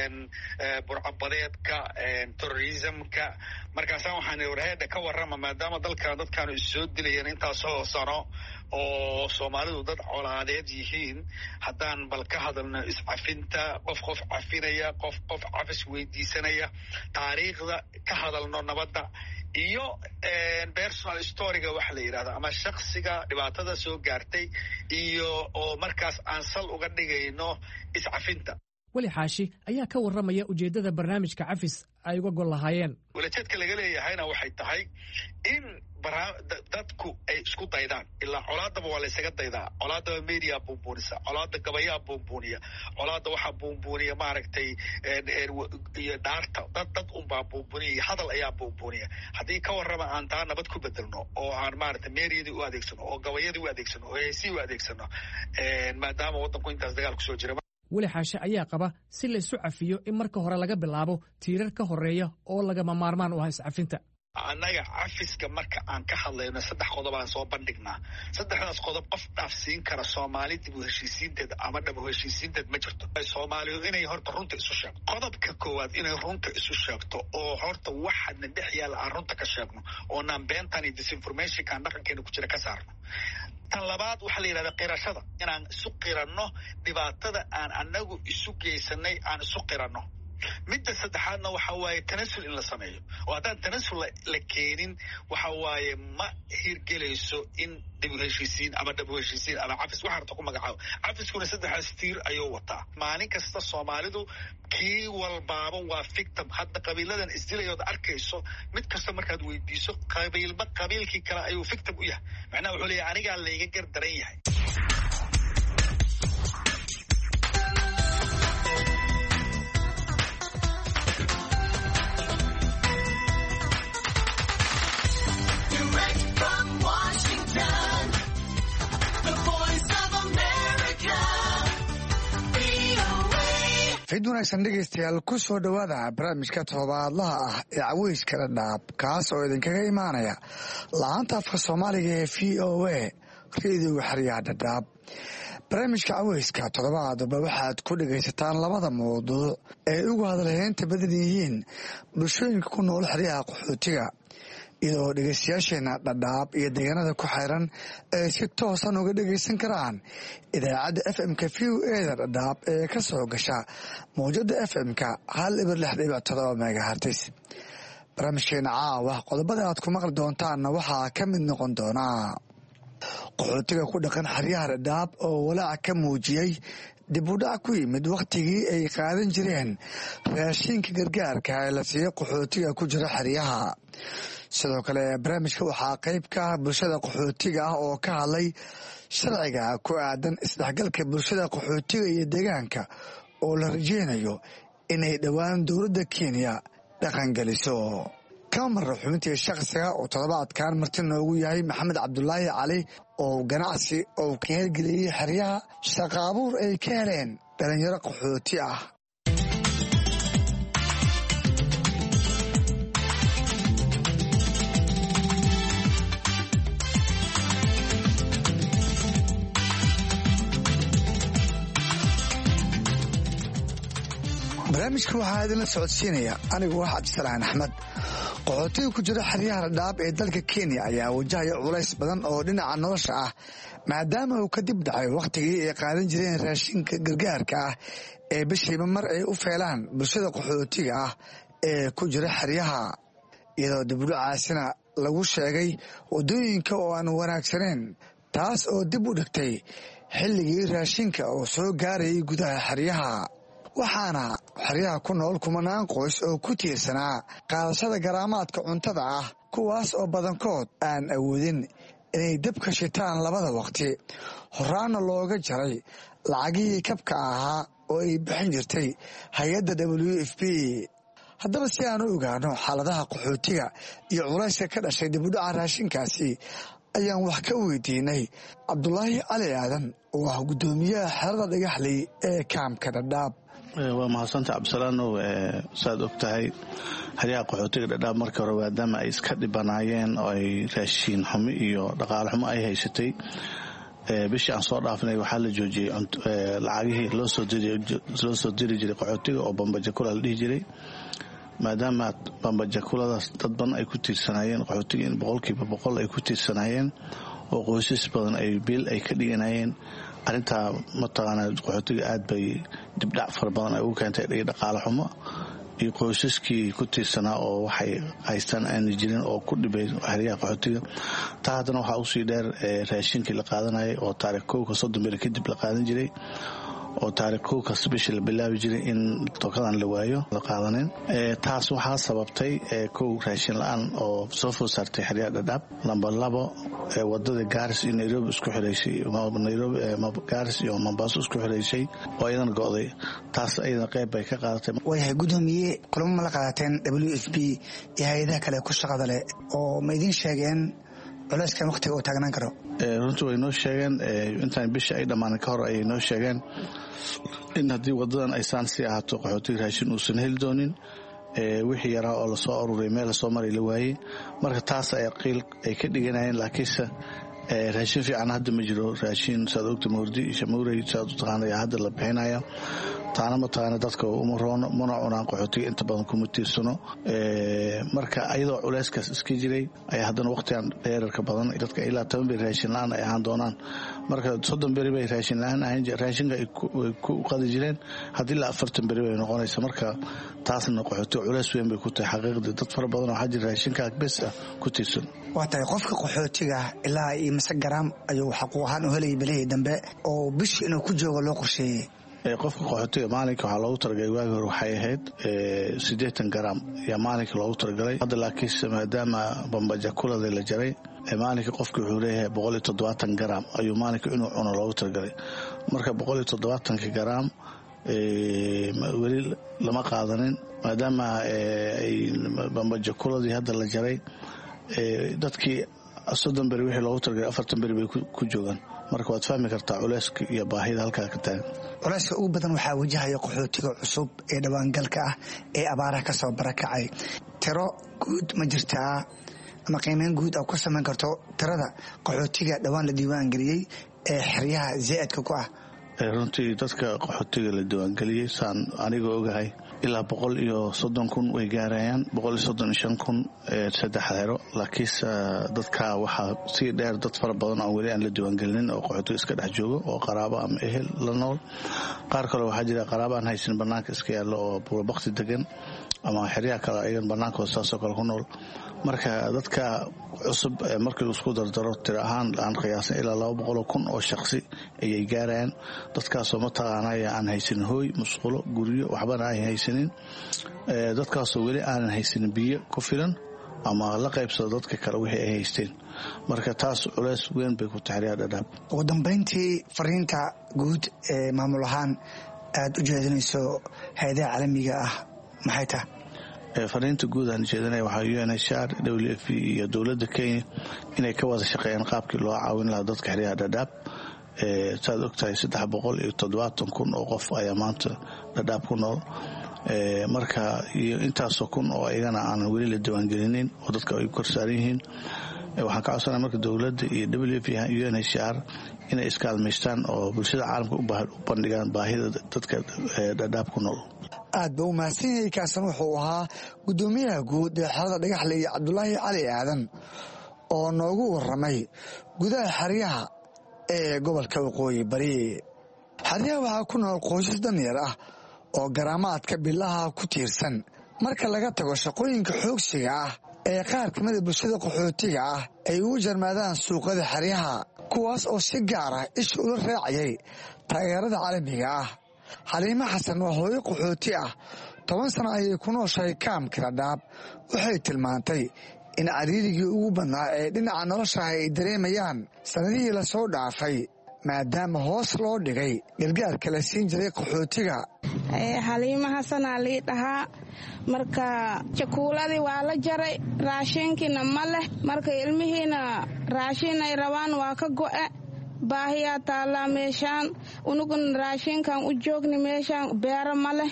burcabadeedka terrorismka markaasaan waxaan warheeda ka warrama maadaama dadkaanu issoo dilayeen intaasoo sano oo soomaalidu dad colaadeed yihiin haddaan bal ka hadalno iscafinta qof cafinaya qof cafis weydiisanaya taariikhda ka hadalno nabadda iyo personal storyga waxa la yidhahda ama shaksiga dhibaatada soo gaartay iyo oo markaas aan sal uga dhigayno iscafinta weli xaashi ayaa ka warramaya ujeeddada barnaamijka cafis ay uga gol lahaayeen walajeedka laga leeyahayna waxay tahay in dadku ay isku daydaan ilaa colaadaba waa laysaga daydaa colaadaba media buunbuunisa colaada gabayaa buunbuuniya colaada waxaa buunbuuniya maaragtay iyo dhaarta dad unbaa buunbuuniya iyo hadal ayaa buunbuuniya haddii ka warrama aan taa nabad ku bedelno oo aan maaragtay meeriyadii u adeegsano oo gabayadii u adeegsano oo heesii u adeegsano maadaama waddanku intaas dagaal kusoo jira weli xaashe ayaa qaba si la isu cafiyo in marka hore laga bilaabo tiirar ka horeeya oo lagama maarmaan u ah iscafinta annaga cafiska marka aan ka hadlayno 3 qodob aan soo bandhignaa 3daas qodob qof dhaafsiin kara soomaali dib u heshiisiinteed ama dhab u heshiisiinteed ma jirto soomaalidu inay horta runta isu sheegto qodobka koowaad inay runta isu sheegto oo horta waxaadna dhex yaalla aan runta ka sheegno oonaan beentan iyo disinformationkaan dhaqankeena ku jira ka saarno tan labaad waxaa la yidhahdaa qirashada inaan isu qiranno dhibaatada aan annagu isu geysanay aan isu qiranno midda saddexaadna waxa waaye tanasul in la sameeyo oo haddaan tanasul la keenin waxa waaye ma hirgelayso in dib u heshiisiin ama cafis waxa harta ku magacaabo cafiskuna saddexaas tiir ayuu wataa maalin kasta soomaalidu kii walbaaba waa victim hadda qabiiladan isdilayood arkayso mid kasta markaad weydiiso qabiilba qabiilkii kale ayuu victim u yahay macnaha wuxuu leeyahay anigaa layga gar daran yahay. fid wanaagsan dhegaystayaal ku soo dhowaada barnaamijka todobaadlaha ah ee caweyska dhadhaab kaas oo idinkaga imaanaya la-aanta afka soomaaliga ee v o a reediyoga xeryaha dhadhaab. barnaamijka caweyska toddobaadba waxaad ku dhegaysataan labada mawduuc ee ugu hadalheynta badan yihiin bulshooyinka ku nool xeryaha qaxootiga iyadoo dhegaystayaasheena dhadhaab iyo deegaanada ku xeyran ay si toosan uga dhegaysan karaan idaacadda fm-ka v o eda dhadhaab ee ka soo gasha mawjada fm-ka 106.7 megahertis. barnaamijkeena caawa qodobada aad ku maqli doontaanna waxaa ka mid noqon doonaa qaxootiga ku dhaqan xeryaha dhadhaab oo walaac ka muujiyey dib u dhac ku yimid wakhtigii ay qaadan jireen raashinka gargaarka ee la siiyo qaxootiga ku jira xeryaha. sidoo kale barnaamijka waxaa qayb ka ah bulshada qaxootiga ah oo ka hadlay sharciga ku aadan isdhexgalka bulshada qaxootiga iyo deegaanka oo la rajeynayo inay dhowaan dowladda kenya dhaqangeliso. kama marra xubintii shakhsiga oo toddobaadkan marti noogu yahay maxamed cabdulaahi cali oo ganacsi oo ka hirgeliyey xeryaha shaqa abuur ay ka heleen dhalinyaro qaxooti ah. barnaamijka waxaa idinla socodsiinaya anigu ah cabdisalaan axmed. qaxootiga ku jira xeryaha dhadhaab ee dalka kenya ayaa wajahaya culays badan oo dhinaca nolosha ah maadaama uu kadib dhacay wakhtigii ay qaadan jireen raashinka gargaarka ah ee bishiiba mar ay u feelaan bulshada qaxootiga ah ee ku jira xeryaha iyadoo dibudhacaasina lagu sheegay waddooyinka oo aan wanaagsaneyn taas oo dib u dhigtay xilligii raashinka oo soo gaarayay gudaha xeryaha. waxaana xeryaha ku nool kumanaan qoys oo ku tiirsanaa qaadashada garaamaadka cuntada ah kuwaas oo badankood aan awoodin inay dabka shitaan labada waqti horaana looga jaray lacagihii kabka ahaa oo ay bixin jirtay hay-adda WFP. haddaba si aan u ogaano xaaladaha qaxootiga iyo culayska ka dhashay dibudhaca raashinkaasi ayaan wax ka weydiinay cabdulaahi cali aadan oo ah guddoomiyaha xerada dhagaxley ee kaamka dhadhaab. waa mahadsanta cabdisalaanow saad og tahay xeryaha qaxootiga dhadhaab markii hore maadaama ay iska dhibanaayeen oo ay raashiin xumo iyo dhaqaale xumo ay haysatay bishii aan soo dhaafnay waxaa la joojiyey lacagihii loo soo diri jiray qaxootiga oo bambajakula la dhihi jiray maadaama bambajakuladaas dad badan ay ku tiirsanaayeen qaxootiga in 100% ay ku tiirsanaayeen oo qoysas badan ay biil ay ka dhiganayeen arrintaa mataqaanaa qaxootiga aad bay dibdhac fara badan ay ugu keentay dhaqaale xumo iyo qoysaskii ku tiirsanaa oo waxay haystaan aan jirin oo ku dhibay xeryaha qaxootiga. taa haddana waxaa usii dheer raashinkii la qaadanayay oo taariikh 1 kadib la qaadan jiray oo taariikh 1 bishii la bilaabi jiray in tokadan la waayo la qaadanin. taas waxaa sababtay raashin la-aan oo soo food saartay xeryaha dhadhaab. lambar 2 wadada gaaris iyo nairobi isku xiraysay gaaris iyo mombaaso isku xiraysay oo iyadana go'day. taas iyadana qayb bay ka qaadatay. waayahay guddoomiye kulamo ma la qaadateen WFP iyo hay-adaha kale ku shaqada leh oo ma idiin sheegeen culayskan wakhtiga uu taagnaan karo? runtii way noo sheegeen intaan bisha ay dhammaanin ka hor ayay noo sheegeen in haddii wadadan ay saan sii ahaato qaxootiga raashin uusan heli doonin wixii yaraa oo lasoo aruuray meel lasoo maray la waayey. marka taas ay qiil ay ka dhiganayeen laakiinse raashin fiican hadda ma jiro. raashin saad ogta mawrdi iyo shamuurey saad u taqaanaya hadda la bixinaya taana mataqaana dadka uma roono mana cunaan qaxootiga inta badan kuma tiirsano marka ayadoo culeyskaas iska jiray ayaa haddana waqtigan dheerarka badan dadka ilaa 10 beri raashin la-aan ay ahaan doonaan marka 30 beri bay raashin la-aan ahayn raashinka ay ku qadi jireen haddii ilaa 40 beri bay noqonaysa marka taasna qaxootiga culeys weyn bay ku tahay xaqiiqdii dad fara badan oo xajir raashinka bes ah ku tiirsan waa tahay qofka qaxootiga ilaa iyo mise garaam ayuu xaquuq ahaan u helay bilihii dambe oo bishii inuu ku joogo loo qorsheeyey qofka qaxootiga maalinka waxaa loogu talagalay waagi hore waxay ahayd 80 garaam ayaa maalinka loogu talagalay hadda laakiinse maadaama bambajakulada la jaray maalinka qofka wuxuu leeyahay 170 garaam ayuu maalinka inuu cuno loogu talagalay marka 170 garaam weli lama qaadanin maadaama bambajakuladii hadda la jaray dadkii 30 beri wixii loogu talagalay 40 beri bay ku joogaan marka waad fahmi kartaa culeyska iyo baahida halkaa ka taagan culeyska ugu badan waxaa wajahaya qaxootiga cusub ee dhawaangalka ah ee abaaraha ka soo barakacay tiro guud ma jirtaa ama qiimeyn guud oo ku samayn karto tirada qaxootiga dhawaan la diiwaangeliyey ee xeryaha zaa'idka ku ah runtii dadka qaxootiga la diiwaangeliyey saan aniga ogahay ilaa 130,000 way gaarayaan 135,000 saddex xero laakiinse dadka waxaa sii dheer dad fara badan oo weli aan la diiwaangelinin oo qaxootiga iska dhex joogo oo qaraabo ama ehel la nool qaar kale waxaa jira qaraabo aan haysan bannaanka iska yaallo oo buurabakti degan ama xeryaha kale ayagan bannaankooda saasoo kale ku nool marka dadka cusub markii isku dardaro tiro ahaan aan qiyaasan ilaa 200,000 oo shakhsi ayay gaarayaan dadkaasoo mataqaanaya aan haysanin hooy musqulo guryo waxbana ay haysanin dadkaasoo weli aanan haysanin biyo ku filan ama la qaybsado dadka kale wixii ay haysteen marka taas culeys weyn bay ku taxriyaa dhadhaab ugu dambeyntii fariinta guud ee maamul ahaan aad u jeedinayso hay'adaha caalamiga ah maxay tahay fariinta guud aan jeedinaya waxaa UNHCR WFP iyo dowladda Kenya inay ka wada shaqeeyaan qaabkii loo caawin lahaa dadka xeryaha dhadhaab saad ogtahay 370,000 oo qof ayaa maanta dhadhaab ku nool marka iyo intaasoo kun oo iyagana aanan weli la diiwaangelinin oo dadka ay korsaaran yihiin waxaan ka codsanaya marka dowladda iyo WFP iyo UNHCR inay iskaalmaystaan oo bulshada caalamka u bandhigaan baahida dadka dhadhaab ku nool aad buu mahadsan yahay kaasan wuxuu ahaa gudoomiyaha guud ee xerada dhagaxley Cabdullaahi Cali Aadan oo noogu waramay gudaha xeryaha ee gobolka Waqooyi Bari xeryaha waxaa ku nool qoysas danyar ah oo garaamaadka bilaha ku tiirsan marka laga tago shaqooyinka xoogsiga ah ee qaar ka mid ah bulshada qaxootiga ah ay ugu jarmaadaan suuqada xeryaha kuwaas oo si gaar ah isha ula raacayay taageerada caalamiga ah Xaliima Xasan waa hooyo qaxooti ah 10 sano ayay ku nooshahay kaamka Dhadhaab waxay tilmaantay in cariirigii ugu badnaa ee dhinaca nolosha ay dareemayaan sanadihii la soo dhaafay maadaama hoos loo dhigay gargaarka la siin jiray qaxootiga Xaliima Xasan ali dhahaa marka jakuuladii waa la jaray raashinkiina ma leh marka ilmihiina raashin ay rabaan waa ka go'e baahiyaa taallaa meeshaan unugun raashinkan u joogni meeshaan beero ma leh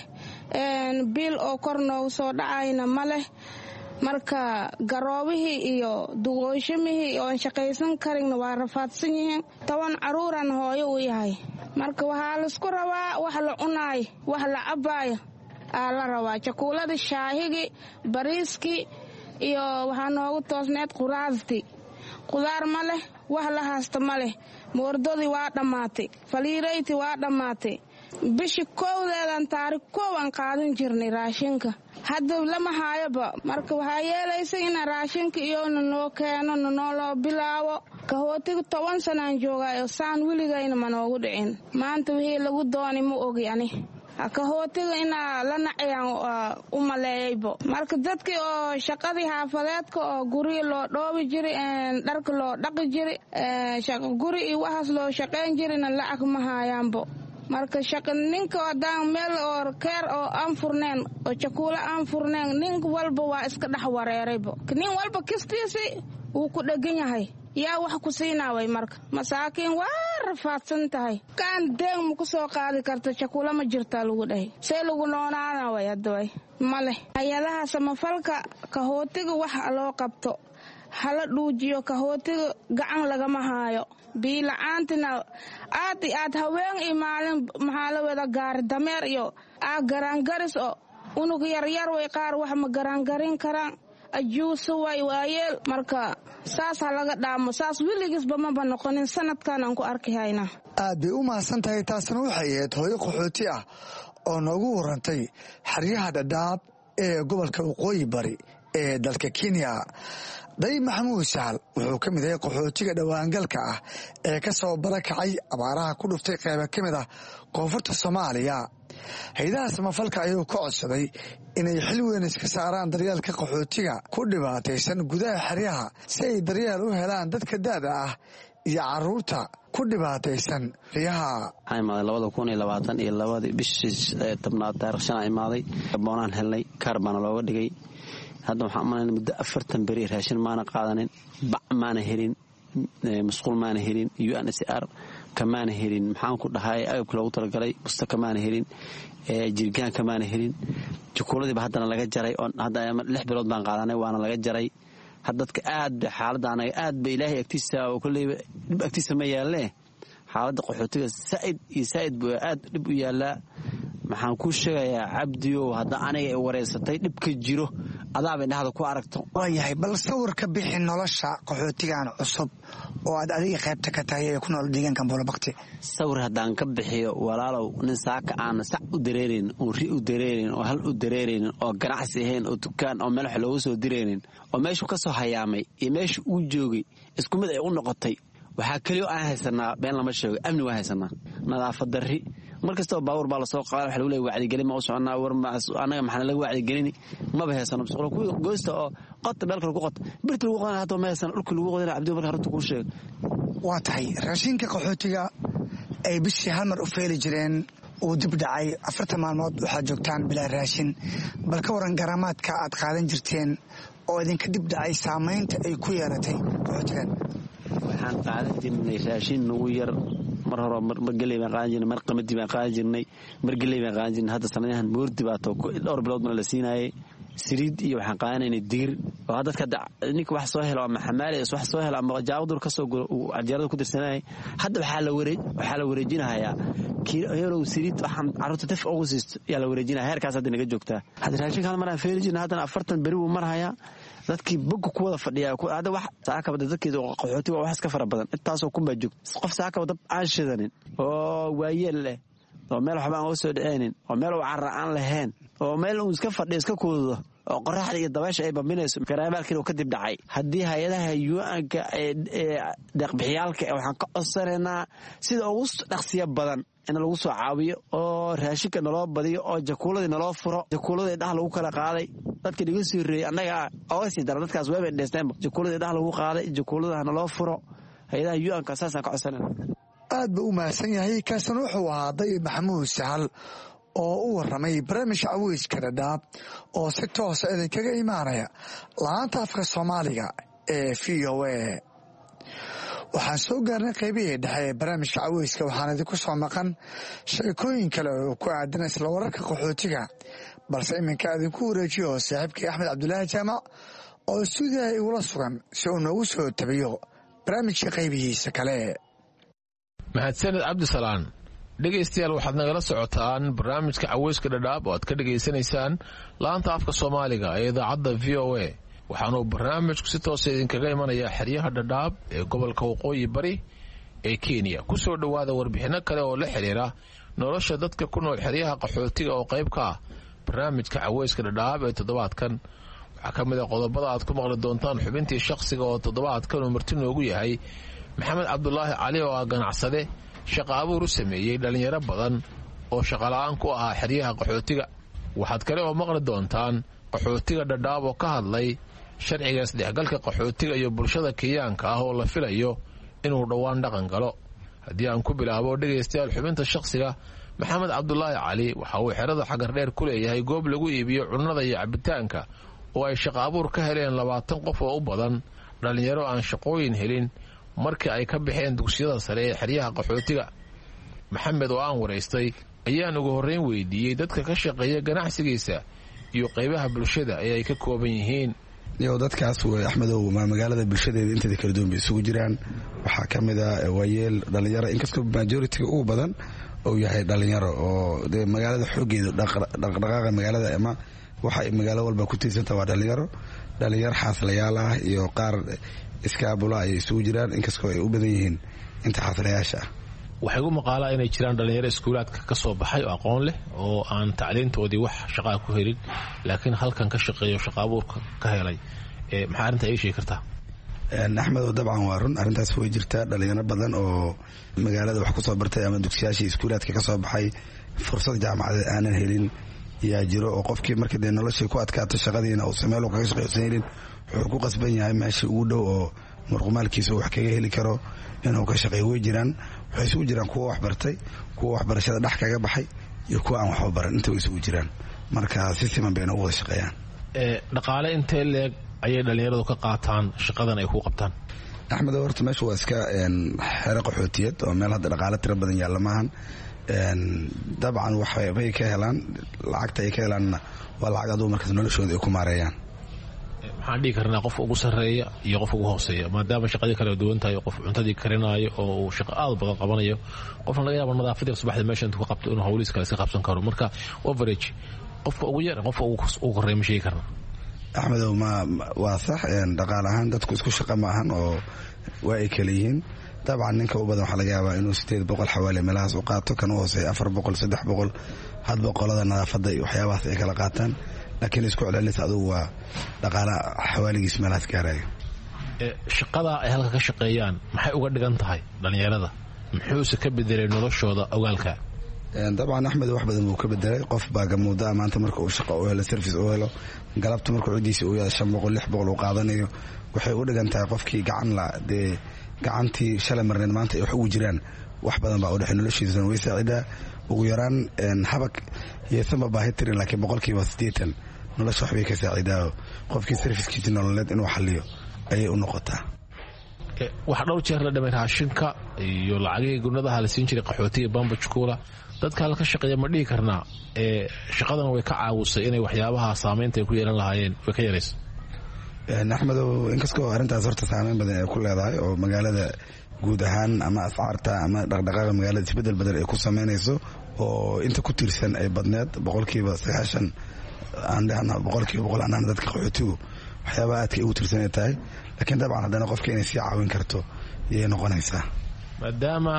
bil oo kor noogu soo dhacayna ma leh marka garoobihii iyo duqooshimihii oon shaqaysan karinna waa rafaadsan yihiin 10 caruuran hooyo u yahay marka waxaa laisku rabaa wax la cunaay wax la cabaayo aa la rabaa jakuuladii shaahigii bariiskii iyo waxaa noogu toosneed quraastii qudaar ma leh wax la haasta ma leh moordadii waa dhammaatay faliirayti waa dhammaatay bishii 1 taariikh 1 aan qaadan jirnay raashinka hadda lama haayoba marka waxaa yeelaysa in raashinka iyo noo keeno noo bilaabo kahootiga 10 sanaan joogaayo saan wiligayna ma noogu dhicin maanta wixii lagu dooni ma ogi ani kahootiga inaa la nacayaan u maleeyaybo marka dadkii oo shaqadii xaafadeedka oo guri loo dhoobi jiray dharka loo dhaqi jiray guri iyo waxaas loo shaqayn jirayna lacag ma haayaanbo marka ninka hadaan meel oo keer oo aan furneen oo jakuulo aan furneen nin walba waa iska dhex wareeraybo nin walba kistiisi wuu ku dhegan yahay yaa wax ku siinaaway marka masaakiin waa rafaadsan tahay kaan deeg ma ku soo qaadi karta jakuulo ma jirtaa lagu dhahay see lagu noonaana way hadaway male hayadaha samafalka kahootiga wax loo qabto hala dhuujiyo kahootiga gacan lagama haayo biila-aantina aad iyo aad haween iyo maalin maxaa la wada gaari dameer iyo garaangaris oo unug yaryar way qaar wax ma garaangarin karaan ajuusa way waayeel marka saas ha laga dhaamo saas weligiisba maba noqonin sanadkan aan ku arki hayna aad bay u mahadsan tahay. taasna waxay ahayd hooyo qaxooti ah oo noogu warantay xeryaha dhadhaab ee gobolka waqooyi bari ee dalka Kenya. Day Maxamuud Sahal wuxuu ka mid yahay qaxootiga dhawaangalka ah ee ka soo barakacay abaaraha ku dhuftay qaybo ka mid ah koonfurta Soomaaliya. hay'adaha samafalka ayuu ka codsaday inay xil weyn iska saaraan daryeelka qaxootiga ku dhibaataysan gudaha xeryaha si ay daryeel u helaan dadka da'da ah iyo carruurta ku dhibaataysan xeryaha. waxaa imaaday 2022 bishii tobnaad taariikh 5 imaaday boonaan helnay kaar baana looga dhigay. hadda waxaan umaleynaa muddo 40 beri raashin maana qaadanin, bac maana helin, masquul maana helin, UNHCR kamaana helin, maxaan ku dhahay agabka loogu talagalay busta kamaana helin, jirgaan kamaana helin. jukuuladiiba haddana laga jaray oo hadda 6 bilood baan qaadanay waana laga jaray. hadda dadka aad xaaladda anaga aad ba ilaahay agtiisa oo kulleeyba dib agtiisa ma yaalle. xaaladda qaxootiga saaid buu aad dib u yaallaa. maxaan ku sheegayaa cabdiyo hadda aniga ay wareysatay dhibka jiro adaaba indhahda ku aragto. waayahay bal sawirka bixi nolosha qaxootigan cusub oo aad adiga qaybta ka tahay ee ku nool deegaanka Buulabakti. sawir haddaan ka bixiyo walaalow nin saaka aan sac u dareerin oo ri u dareerin oo hal u dareerin oo ganacsi ahayn oo dukaan oo meel wax loogu soo direerin oo meeshu ka soo hayaamay iyo meeshu uu joogay isku mid ay u noqotay. waxaa kaliya aan haysanaa been lama sheego amni waa haysanaa nadaafad darri markastoo baawur baa la soo qaaday waxa lagu leeyahay wacdigelin ma u soconaa war anaga maxaa laga wacdigelin maba haysano bisqolo ku goosta oo qodta meel kale ku qod birta lagu qodan hadda ma haysano dhulka lagu qodan cabdi marka horta ku sheeg. waa tahay raashinka qaxootiga ay bishii hal mar u feeli jireen uu dib dhacay 40 maalmood waxaa joogtaan bilaa raashin bal ka waran garaamaadka aad qaadan jirteen oo idinka dib dhacay saamaynta ay ku yeelatay qaxootigan. waxaan qaadan jirnay raashin nagu yar mar hore mar galey baan qaadan jirnay mar qamadi baan qaadan jirnay mar galey baan qaadan jirnay. hadda sanadahan moordi baa dhowr bilood ma la siinayay siriid iyo waxaan qaadanaynay digir oo dadka ninka wax soo helo ama xamaali wax soo helo ama jaawadur ka soo guro cajeerada ku dirsanay. hadda waxaa la wareejinayaa kiilo siriid waxaan carruurta daf ugu siisto yaa la wareejinayaa heerkaas hadda naga joogtaa. hadda raashinka hal mar aan feeri jirnay haddana 40 beri wuu marhayaa dadkii bogga ku wada fadhiya hadda wax saaka bada dadkeeda qaxootiga wax iska fara badan intaasoo ku baa joogta qof saaka wada aan shidanin oo waayeel leh oo meel waxba aan soo dhaceynin oo meel carra aan lahayn oo meel uu iska fadhiyo iska koodo oo qoraxda iyo dabaysha ay bambinayso garaabalkii oo ka dib dhacay. haddii hay'adaha UN-ka deeq-bixiyaalka waxaan ka codsanaynaa sida ugu dhaqsiya badan in lagu soo caawiyo oo raashinka naloo badiyo oo jakuuladii naloo furo. jakuuladii dhax lagu kala qaaday dadkii naga soo reeyay annaga oo sii dara dadkaas way dheesteen jakuuladii dhax lagu qaaday jakuuladaha naloo furo. hay'adaha UN-ka saasaan ka codsanaynaa. aad buu u mahadsan yahay. kaasina wuxuu ahaa Day Maxamuud Sahal oo u warramay barnaamijka Caweyska Dhadhaab oo si toos ah idinkaga imaanaya laanta afka Soomaaliga ee VOA. waxaan soo gaarnay qaybihii dhexe ee barnaamijka Caweyska waxaan idinku soo maqan sheekooyin kale oo ku aadan isla wararka qaxootiga balse iminka idinku wareejiyo saaxiibkii Axmed Cabdulaahi Jaamac oo stuudiyaha igula sugan si uu noogu soo tabiyo barnaamijka qaybihiisa kale. mahadsanid cabdisalaan. dhegaystayaal waxaad nagala socotaan barnaamijka Caweyska Dhadhaab oo aad ka dhegaysanaysaan laanta afka Soomaaliga ee idaacadda VOA. waxaanuu barnaamijku si toosa idinkaga imanayaa xeryaha Dhadhaab ee gobolka waqooyi bari ee Kenya. ku soo dhowaada warbixinno kale oo la xiriira nolosha dadka ku nool xeryaha qaxootiga oo qayb ka ah barnaamijka Caweyska Dhadhaab ee toddobaadkan. waxaa ka mid ah qodobada aad ku maqli doontaan xubintii shakhsiga oo toddobaadkan uu marti noogu yahay Maxamed Cabdulaahi Cali oo ah ganacsade shaqa abuur u sameeyey dhallinyaro badan oo shaqala'aan ku ahaa xeryaha qaxootiga. waxaad kale oo maqli doontaan qaxootiga Dhadhaab oo ka hadlay sharciga isdhexgalka qaxootiga iyo bulshada Kenyaanka ah oo la filayo inuu dhowaan dhaqan galo. haddii aan ku bilaabo dhegaystayaal xubinta shakhsiga, Maxamed Cabdulaahi Cali waxa uu xerada Xagardheer ku leeyahay goob lagu iibiyo cunnada iyo cabitaanka oo ay shaqa abuur ka heleen 20 qof oo u badan dhallinyaro aan shaqooyin helin markii ay ka baxeen dugsiyada sare ee xeryaha qaxootiga. maxamed oo aan waraystay ayaan ugu horreyn weydiiyey dadka ka shaqeeya ganacsigiisa iyo qaybaha bulshada ee ay ka kooban yihiin. iyo dadkaas way axmedow magaalada bulshadeeda inteeda kala duwan bay isugu jiraan waxaa ka mid a waayeel dhalinyaro inkastoo majority-ga ugu badan uu yahay dhalinyaro oo dee magaalada xoogeeda dhaqdhaqaaqa magaalada ama waxa magaalo walba ku tiirsanta waa dhalinyaro xaaslayaal ah iyo qaar iskaabula ay isugu jiraan inkastoo ay u badan yihiin inta xaaslayaasha ah waxay ugu maqaalaa inay jiraan dhalinyaro iskuulaadka ka soo baxay oo aqoon leh oo aan tacliintoodii wax shaqaa ku helin laakiin halkan ka shaqeeyo shaqa abuurka ka helay maxaa arrintaa ii sheegi kartaa axmedow dabcan waa run arrintaas way jirtaa dhalinyaro badan oo magaalada wax kusoo bartay ama dugsiyaashii iskuulaadka ka soo baxay fursad jaamacadeed aanan helin yaa jiro oo qofkii marka dee noloshii ku adkaato shaqadiina uusa meel kaga shaqeysan helin wuxuu ku qasban yahay meeshii ugu dhow oo murqumaalkiisa wax kaga heli karo inuu ka shaqeeyo way jiraan waxay isugu jiraan kuwa waxbartay kuwa waxbarashada dhex kaga baxay iyo kuwa aan waxba baran inta way isugu jiraan marka si siman bayna u wada shaqeeyaan dhaqaale intee leeg ayay dhalinyaradu ka qaataan shaqadan ay ku qabtaan axmedo horta meesha waa iska xero qaxootiyad oo meel hadda dhaqaale tiro badan yaalla maahan dabcan waxbay ka helaan lacagta ay ka helaanna waa lacag aduu markaas noloshooda ay ku maareeyaan maxaan dhihi karnaa qofka ugu sarreeya iyo qofka ugu hooseeya maadaama shaqadii kala duwan tahay qof cuntadii karinaayo oo uu shaqo aad badan qabanayo qofna laga yaaba nadaafadii subaxdii meesha intuu ka qabto inuu hawliis kale iska qabsan karo marka average qofka ugu yar qofka ugu korreeya ma sheegi karna axmedow waa sax dhaqaal ahaan dadku isku shaqa ma ahan oo waa ay kala yihiin dabcan ninka u badan waxaa laga yaabaa inuu 800 xawaali meelahaas u qaato kan u hooseeya 400 300 hadba qolada nadaafadda iyo waxyaabahaas ay kala qaataan laakiin isku celcelinta adugu waa dhaqaala xawaaligiis meelahaas gaarayo shaqada ay halka ka shaqeeyaan maxay uga dhigan tahay dhalinyarada muxuuse ka bedelay noloshooda ogaalka dabcan axmed wax badan buu ka bedelay qof baa gamuudaa maanta marka uu shaqo u helo service u helo galabta marka cudiisa uu yahay 500 600 uu qaadanayo waxay u dhigan tahay qofkii gacan la dee gacantii shalay marneed maanta ay wax ugu jiraan wax badan baa u dhexay noloshiisa way saacidaa ugu yaraan habak iyo sama baahi tirin laakiin 80% nolosha waxbay ka saacidaa qofkii servicekiisa nololeed inuu xalliyo ayay u noqotaa wax dhowr jeer la dhamay raashinka iyo lacagihii gurnadaha la siin jiray qaxootiga bamba jukuula dadka halka shaqeeya ma dhihi karnaa shaqadan way ka caawisay inay waxyaabaha saamaynta ay ku yeelan lahaayeen way ka yaraysa axmedow inkastoo arrintaas horta saameyn badan ay ku leedahay oo magaalada guud ahaan ama ascaarta ama dhaqdhaqaaqa magaalada isbedel badan ay ku samaynayso oo inta ku tiirsan ay badneed 90% aan dhahna 100% aan dadka qaxootigu waxyaabaha aadka ugu tiirsan tahay laakiin dabcan haddana qofka inay sii caawin karto iyay noqonaysaa maadaama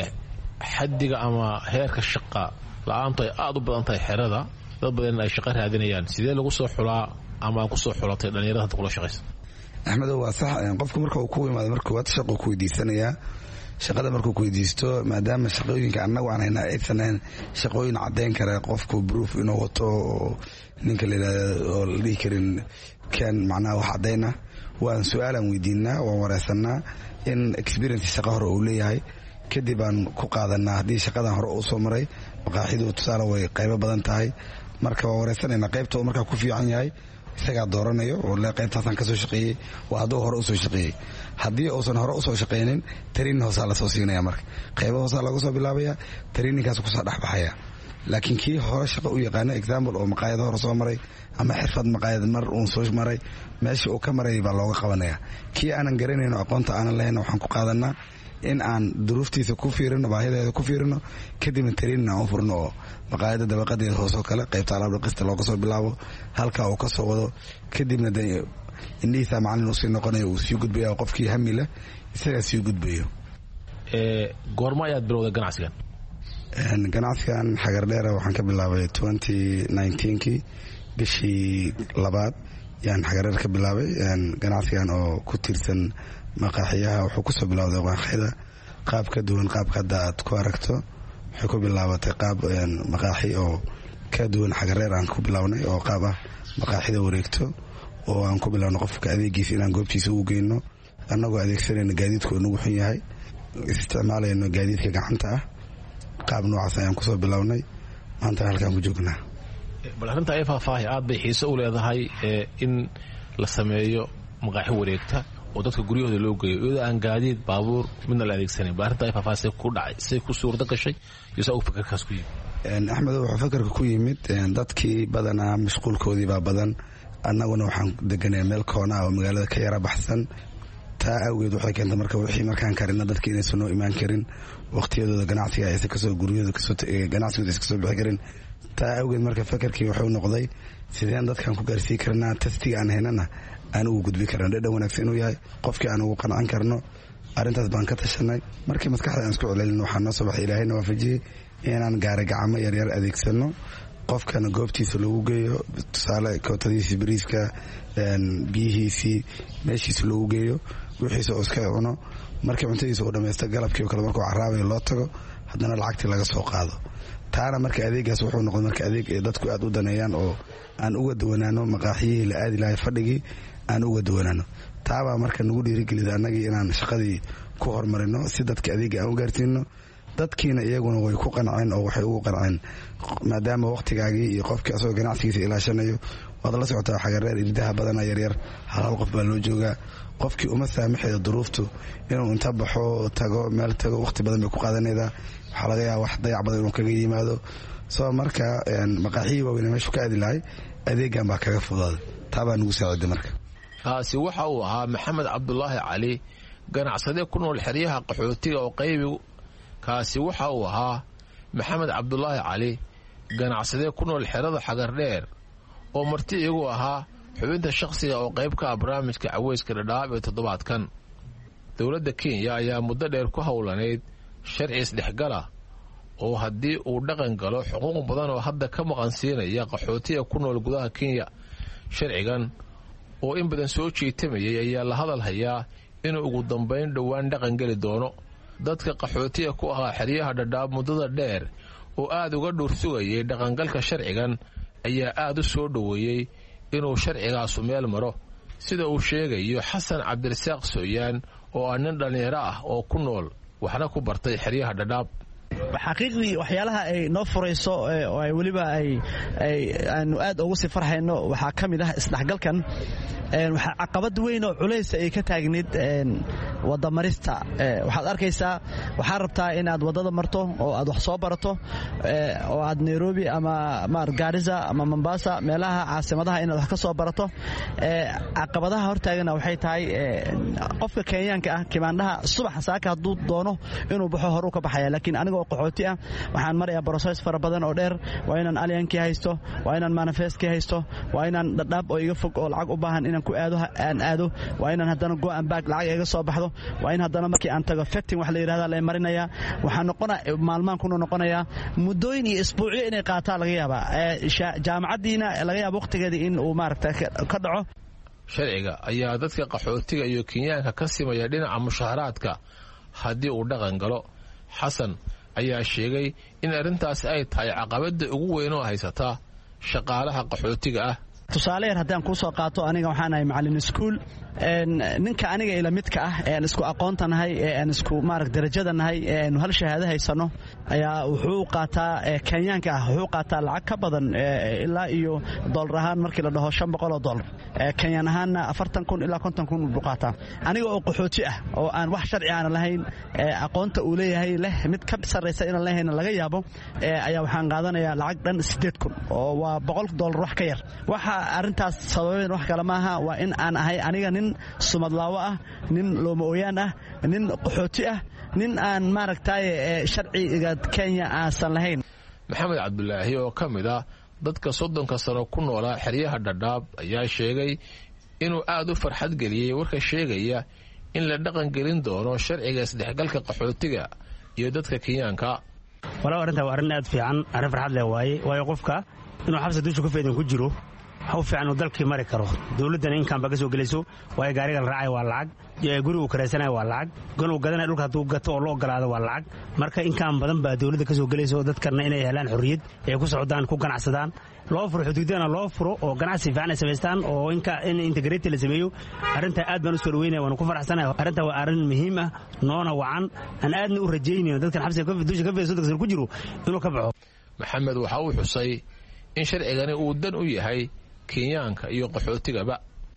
xaddiga ama heerka shaqa la-aantu ay aada u badan tahay xerada dad badan ay shaqo raadinayaan sidee lagu soo xulaa ama ku soo xulatay dhalinyarada hadda kula shaqaysa axmedow waa sax qofku marka uu ku yimaado marka waad shaqo ku weydiisanayaa shaqada markuu ku weydiisto maadaama shaqooyinka annagu aan haynaa aysan ahayn shaqooyin caddayn kara qofku proof inuu wato oo ninka la yidhahdo oo la dhihi karin kan macnaha wax caddayna waan su-aalaan weydiinaa waan wareysanaa in experience shaqo hore uu leeyahay kadib aan ku qaadanaa haddii shaqadan hore uu soo maray maqaaxidu tusaale way qaybo badan tahay marka waan wareysanaynaa qaybta uu markaa ku fiican yahay isagaa dooranayo oo le qaybtaasaan ka soo shaqeeyey waa hadduu hore usoo shaqeeyey haddii uusan hore usoo shaqaynin tariinin hoosaa lasoo siinaya marka qaybo hoosaa lagu soo bilaabaya tariininkaas kusoo dhexbaxaya laakiin kii hore shaqo u yaqaano example oo maqaayado hore soo maray ama xirfad maqaayad mar uun soo maray meesha uu ka marayay baa looga qabanaya kii aanan garanayno aqoonta aanan lahayn waxaan ku qaadanaa in aan duruuftiisa ku fiirino baahideeda ku fiirino kadibna tariinin aan u furno oo maqaayada dabaqadeeda hoosoo kale qaybta alaab dhaqista looga soo bilaabo halkaa uu ka soo wado kadibna de indhihiisa macalin usii noqonayo uu sii gudbaya qofkii hami leh isagaa sii gudbayo goorma ayaad bilowday ganacsigan ganacsigan xagardheera waxaan ka bilaabay 2019kii bishii 2 yaan xagardheer ka bilaabay ganacsigan oo ku tiirsan maqaaxiyaha wuxuu kusoo bilowday maqaaxida qaab ka duwan qaabka hadda aad ku aragto waxay ku bilaabatay qaab maqaaxi oo ka duwan xagardheer aan ku bilownay oo qaab ah maqaaxida wareegto oo aan ku bilowno qofka adeegiisa inaan goobtiisa ugu geyno annagoo adeegsanayno gaadiidka oo nagu xun yahay isticmaalayno gaadiidka gacanta ah qaab noocaas ayaan kusoo bilownay maantana halkaan ku joognaa bal arrinta ay faahfaahi aad bay xiise u leedahay in la sameeyo maqaaxi wareegta oo dadka guryahooda loo geeyo iyadoo aan gaadiid baabuur midna la adeegsanayn bal arrinta ay faahfaahi say ku dhacay say ku suurto gashay iyo saa uu fakarkaas ku yimid axmed wuxuu fakarka ku yimid dadkii badanaa mashquulkoodii baa badan annaguna waxaan deganay meel koona oo magaalada ka yara baxsan. taa awgeed waxay keentay marka wixii markaan karina dadka inaysan noo imaan karin, waqtiyadooda ganacsiga aysan kasoo guryahooda ganacsigooda aysan kasoo bixi karin. taa awgeed marka fakarkii wuxuu noqday sideen dadkaan ku gaarsii karnaa tastiga aan haynana aan ugu gudbi karno dhadhan wanaagsan inuu yahay, qofkii aan ugu qancan karno. arrintaas baan ka tashanay. markii maskaxda aan isku celcelin waxaa noo soo baxay ilaahayna waafajiyey inaan gaari gacmo yaryar adeegsano, qofkana goobtiisa loogu geeyo, tusaale kootadiisii bariiska, biyihiisii meeshiisa loogu geeyo, wixiisa oo iska cuno. markii cuntadiisa uu dhammaysto galabkii oo kale markuu caraabayo loo tago, haddana lacagtii laga soo qaado. taana marka adeegaas wuxuu noqday marka adeeg ay dadku aad u daneeyaan oo aan uga duwanaano maqaaxiyihii la aadi lahay fadhigii aan uga duwanaano. taabaa marka nagu dhiirigelida annagii inaan shaqadii ku horumarino si dadka adeega aan u gaarsiino. dadkiina iyaguna way ku qanceen oo waxay ugu qanceen maadaama waqtigaagii iyo qofkii asagoo ganacsigiisa ilaashanayo. waad la socotaa xagareer irdaha badana yaryar, hal qof baa loo joogaa. qofkii uma saamaxayo duruuftu inuu inta baxo tago meel tago, waqti badan bay ku qaadanaydaa. waxaa laga yaaba wax dayac badan inuu kaga yimaado. soo marka maqaaxiyii waaweyne meeshu ka aadi lahay adeegan baa kaga fudaaday. taabaa nagu saaciday marka. kaasi waxa uu ahaa maxamed cabdulaahi cali, ganacsade ku nool xeryaha qaxootiga oo qaybigu kaasi waxa uu ahaa maxamed cabdulaahi cali, ganacsade ku nool xerada xagardheer oo marti iyagu ahaa xubinta shakhsiga oo qayb ka ah barnaamijka caweyska dhadhaab ee toddobaadkan. dowladda kenya ayaa muddo dheer ku howlanayd sharci isdhexgala oo haddii uu dhaqan galo xuquuq badan oo hadda ka maqan siinaya qaxootiga ku nool gudaha kenya. sharcigan oo in badan soo jiitamayay ayaa la hadal hayaa inuu ugu dambayn dhowaan dhaqan geli doono. dadka qaxootiga ku ahaa xeryaha dhadhaab muddada dheer oo aad uga dhuursugayay dhaqangalka sharcigan ayaa aad u soo dhoweeyey inuu sharcigaasu meel maro, sida uu sheegayo xasan cabdirasaaq sooyaan oo ah nin dhallinyaro ah oo ku nool waxna ku bartay xeryaha dhadhaab. xaqiiqdii waxyaalaha ay noo furayso oo ay weliba aanu aad ugu sii farxayno waxaa ka mid ah isdhexgalkan. waxaa caqabad weyn oo culays ay ka taagneyd wadamarista. waxaad arkaysaa waxaa rabtaa inaad wadada marto oo aad wax soo barato oo aad Nairobi ama Garissa ama Mombasa meelaha caasimadaha inaad wax ka soo barato. caqabadaha hortaagana waxay tahay qofka Kenyaanka ah kimaandhaha subax saaka hadduu doono inuu baxo horu ka baxaya, laakiin aniga oo qaxooti ah waxaan marayaa process fara badan oo dheer. waa inaan alyankii haysto, waa inaan manifestkii haysto, waa inaan dhadhaab oo iga fog oo lacag u baahan inaan ku aado, waa inaan haddana go and back lacag iga soo baxdo, waa in haddana markii aan tago fetting wax la yidhahda la marinayaa. waxaan maalmaan kuna noqonayaa muddooyin iyo isbuucyo inay qaataa laga yaabaa. jaamacaddiina laga yaaba waqtigeedii in uu maaragta ka dhaco. sharciga ayaa dadka qaxootiga iyo kenyaanka ka simaya dhinaca mushaharaadka haddii uu dhaqan galo. xasan ayaa sheegay in arrintaas ay tahay caqabada ugu weyn oo haysata shaqaalaha qaxootiga ah. tusaale yar haddaan kuu soo qaato, aniga waxaan ahay macallin iskuul. ninka aniga ila midka ah ee aan isku aqoonta nahay, ee aan isku darajada nahay, ee aanu hal shahaado haysano ayaa wuxuu qaataa kenyaanka ah wuxuu qaataa lacag ka badan ilaa iyo dollar ahaan markii la dhaho $500. kenyaan ahaanna 40,000 ilaa 50,000 buu qaataa. aniga oo qaxooti ah oo aan wax sharci aan lahayn, aqoonta uu leeyahay leh mid ka sarreysa inaan lahayn laga yaabo, ayaa waxaan qaadanayaa lacag dhan 8,000 oo waa $100 wax ka yar. waxa arrintaas sababeen wax kale maaha, waa in aan ahay aniga nin sumadlaawo ah, nin looma ooyaan ah, nin qaxooti ah, nin aan maaragtay sharciga Kenya aansan lahayn. maxamed cabdulaahi oo ka mid ah dadka 30 sano ku noolaa xeryaha dhadhaab ayaa sheegay inuu aad u farxad geliyey warka sheegaya in la dhaqan gelin doono sharciga isdhexgalka qaxootiga iyo dadka Kenyaanka. walaa arrinta waa arrin aad fiican, arrin farxad leh waayo qofka inuu xabsi dusha ku feedan ku jiro haw fiican oo dalkii mari karo. dawladana inkaan ba ka soo gelayso, waayo gaariga la raacay waa lacag, guriga uu kareysanayo waa lacag, uu gadanayo dhulka hadduu gato oo loo ogolaado waa lacag. marka inkaan badan baa dawladda ka soo gelayso, dadkana inay helaan xorriyad ay ku socdaan, ku ganacsadaan, loo furo xuduudana loo furo oo ganacsi fiican ay samaystaan oo in integrate la sameeyo. arrinta aad baan u soo dhaweynaya, waan ku faraxsanahay. arrinta waa arrin muhiim ah, noona wacan, aan aadna u rajaynayno dadkan xabsiga dusha ka feeso dadka ku jiro inuu ka baxo. maxamed waxa uu xusay in sharcigani uu dan u yahay kenyaanka iyo qaxootigaba.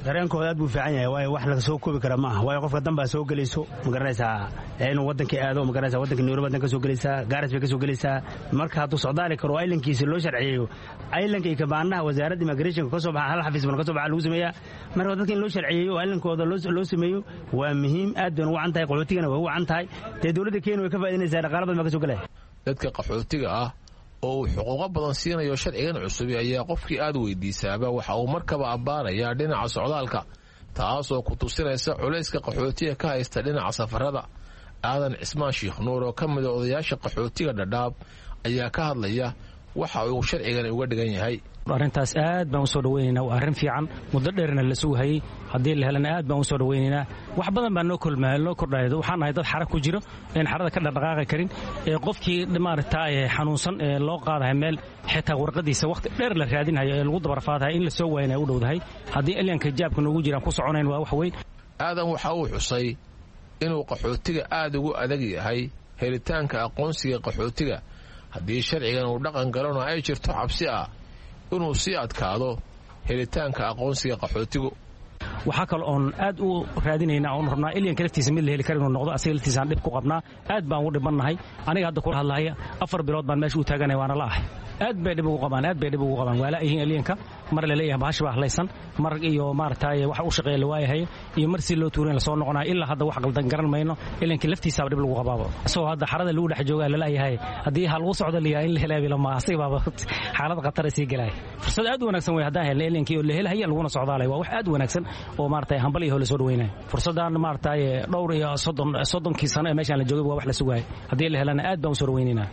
dareenkooda aad buu fiican yahay waayo wax laga soo koobi kara ma aha waayo qofka dan baa soo gelayso ma garanaysaa inuu waddankii aado ma garanaysaa waddanka Nairobi badan ka soo gelaysaa gaaris bay ka soo gelaysaa marka hadduu socdaali karo aylankiisa loo sharciyeeyo aylanka iyo kabaanaha wasaaradda immigration ka soo baxa hal xafiis baan ka soo baxa lagu sameeyaa marka dadka in loo sharciyeeyo aylankooda loo sameeyo waa muhiim aad bay ugu cantahay qaxootigana way ugu cantahay dawladda Kenya way ka faa'iideysaa dhaqaale badan ma ka soo galay dadka qaxootiga ah oo uu xuquuqo badan siinayo sharcigan cusub ayaa qofkii aad weydiisaaba waxa uu markaba abbaarayaa dhinaca socdaalka taasoo ku tusinaysa culayska qaxootiga ka haysta dhinaca safarada aadan cismaan sheekh nuur oo ka mid ah odayaasha qaxootiga Dhadhaab ayaa ka hadlaya waxa uu sharcigan uga dhigan yahay arrintaas aad baan u soo dhaweynaynaa waa arrin fiican muddo dheerna la sugayay haddii la helana aad baan u soo dhaweynaynaa wax badan baa noo kordhaya waxaan nahay dad xarag ku jiro een xarada ka dhaqaaqi karin ee qofkii maaragtaa xanuunsan ee loo qaadahay meel xitaa warqadiisa waqti dheer la raadinayo ee lagu dabarfaadahay in la soo waayna u dhowdahay haddii alyanka jaabka noogu jiraan ku soconayn waa wax weyn aadan waxa uu xusay inuu qaxootiga aad ugu adag yahay helitaanka aqoonsiga qaxootiga haddii sharcigan uu dhaqan galona ay jirto cabsi ah inuu sii adkaado helitaanka aqoonsiga qaxootigu waxaa kale oon aad u raadinaynaa oon rabnaa ilyanka laftiisa mid la heli kara inuu noqdo asaga laftiisaan dhib ku qabnaa aad baan ugu dhibannahay aniga hadda kula hadlahaya 4 bilood baan meesha u taaganay waana la ahay aad bay dhib ugu qabaan waa laayihiin ilyanka mar la leeyahay bahash baa hadlaysan mar iyo maaragtay wax u shaqeeya la waayahay iyo mar si loo tuurin la soo noqonayo ilaa hadda wax qaldan garan mayno ilyanka laftiisa dhib lagu qabaabo asoo hadda xarada lagu dhex joogaa la leeyahay haddii hal uu socdo liyaa in la helaabi lama asay baaba xaalad khatar ay galay fursad aad u wanaagsan way haddaan helnay ilyanka oo la helahay laguna socdaalay waa wax aad u wanaagsan oo maaragtay hambal iyo la soo dhaweynay fursadan maaragtay dhowr iyo 30 sano ee meeshan la joogay waa wax la sugaay haddii la helana aad baan u soo dhaweynaynaa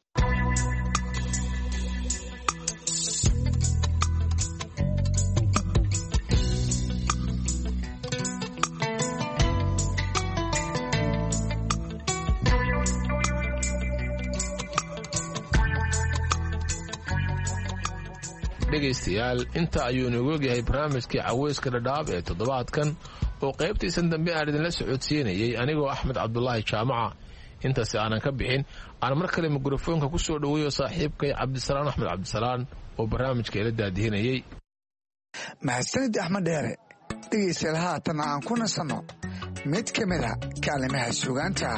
dhegaystayaal inta ayuu inoogu ogyahay barnaamijkii caweyska Dhadhaab ee toddobaadkan oo qaybtiisan dambe aan idinla socodsiinayay anigoo Axmed Cabdulaahi Jaamaca intaasi aanan ka bixin aan mar kale mikrofoonka ku soo dhaweeyo saaxiibkay Cabdisalaan Axmed Cabdisalaan oo barnaamijka ila daadihinayay mahadsanid Axmed Dheere dhegaystayaal haatan aan ku nasanno mid ka mid ah kaalimaha suugaanta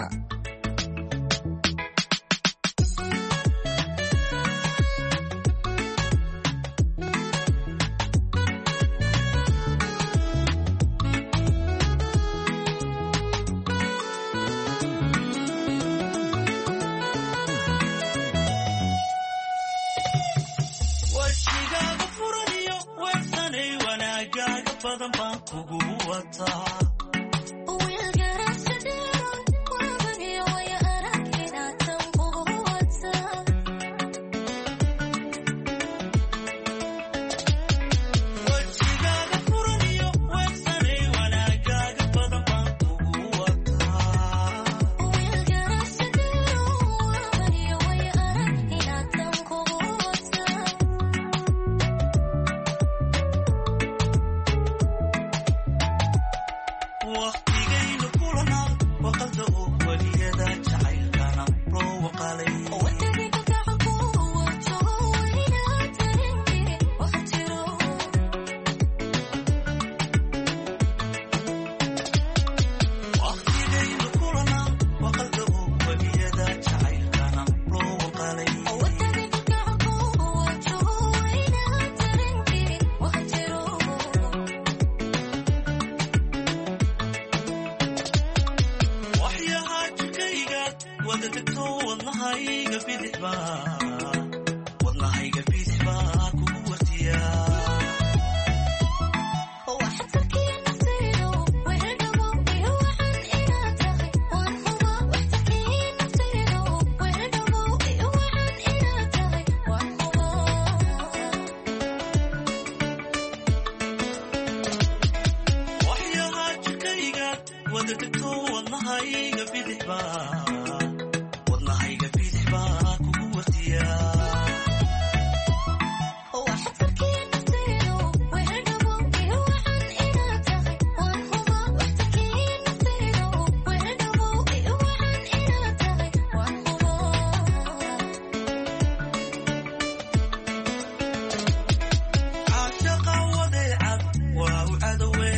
the way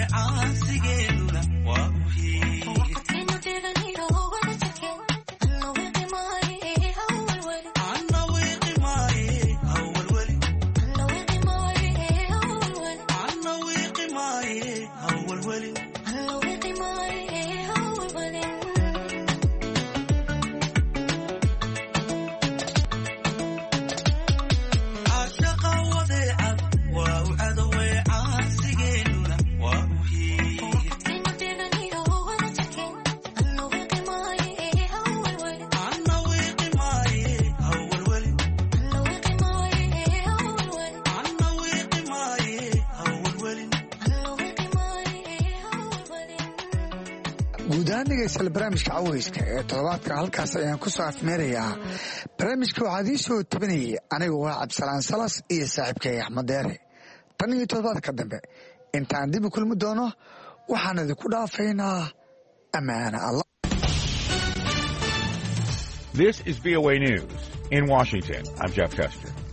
ahaan dhegaystayaal barnaamijka caweyska ee toddobaadka halkaas ayaan ku soo afmeerayaa. barnaamijka waxaa idiin soo tabinayay anigu waa cabdisalaan salas iyo saaxiibkay axmed deere. tan iyo toddobaadka dambe intaan dib u kulmi doono waxaan idinku dhaafaynaa ammaana allah. This is VOA News. In Washington, I'm Jeff Custer.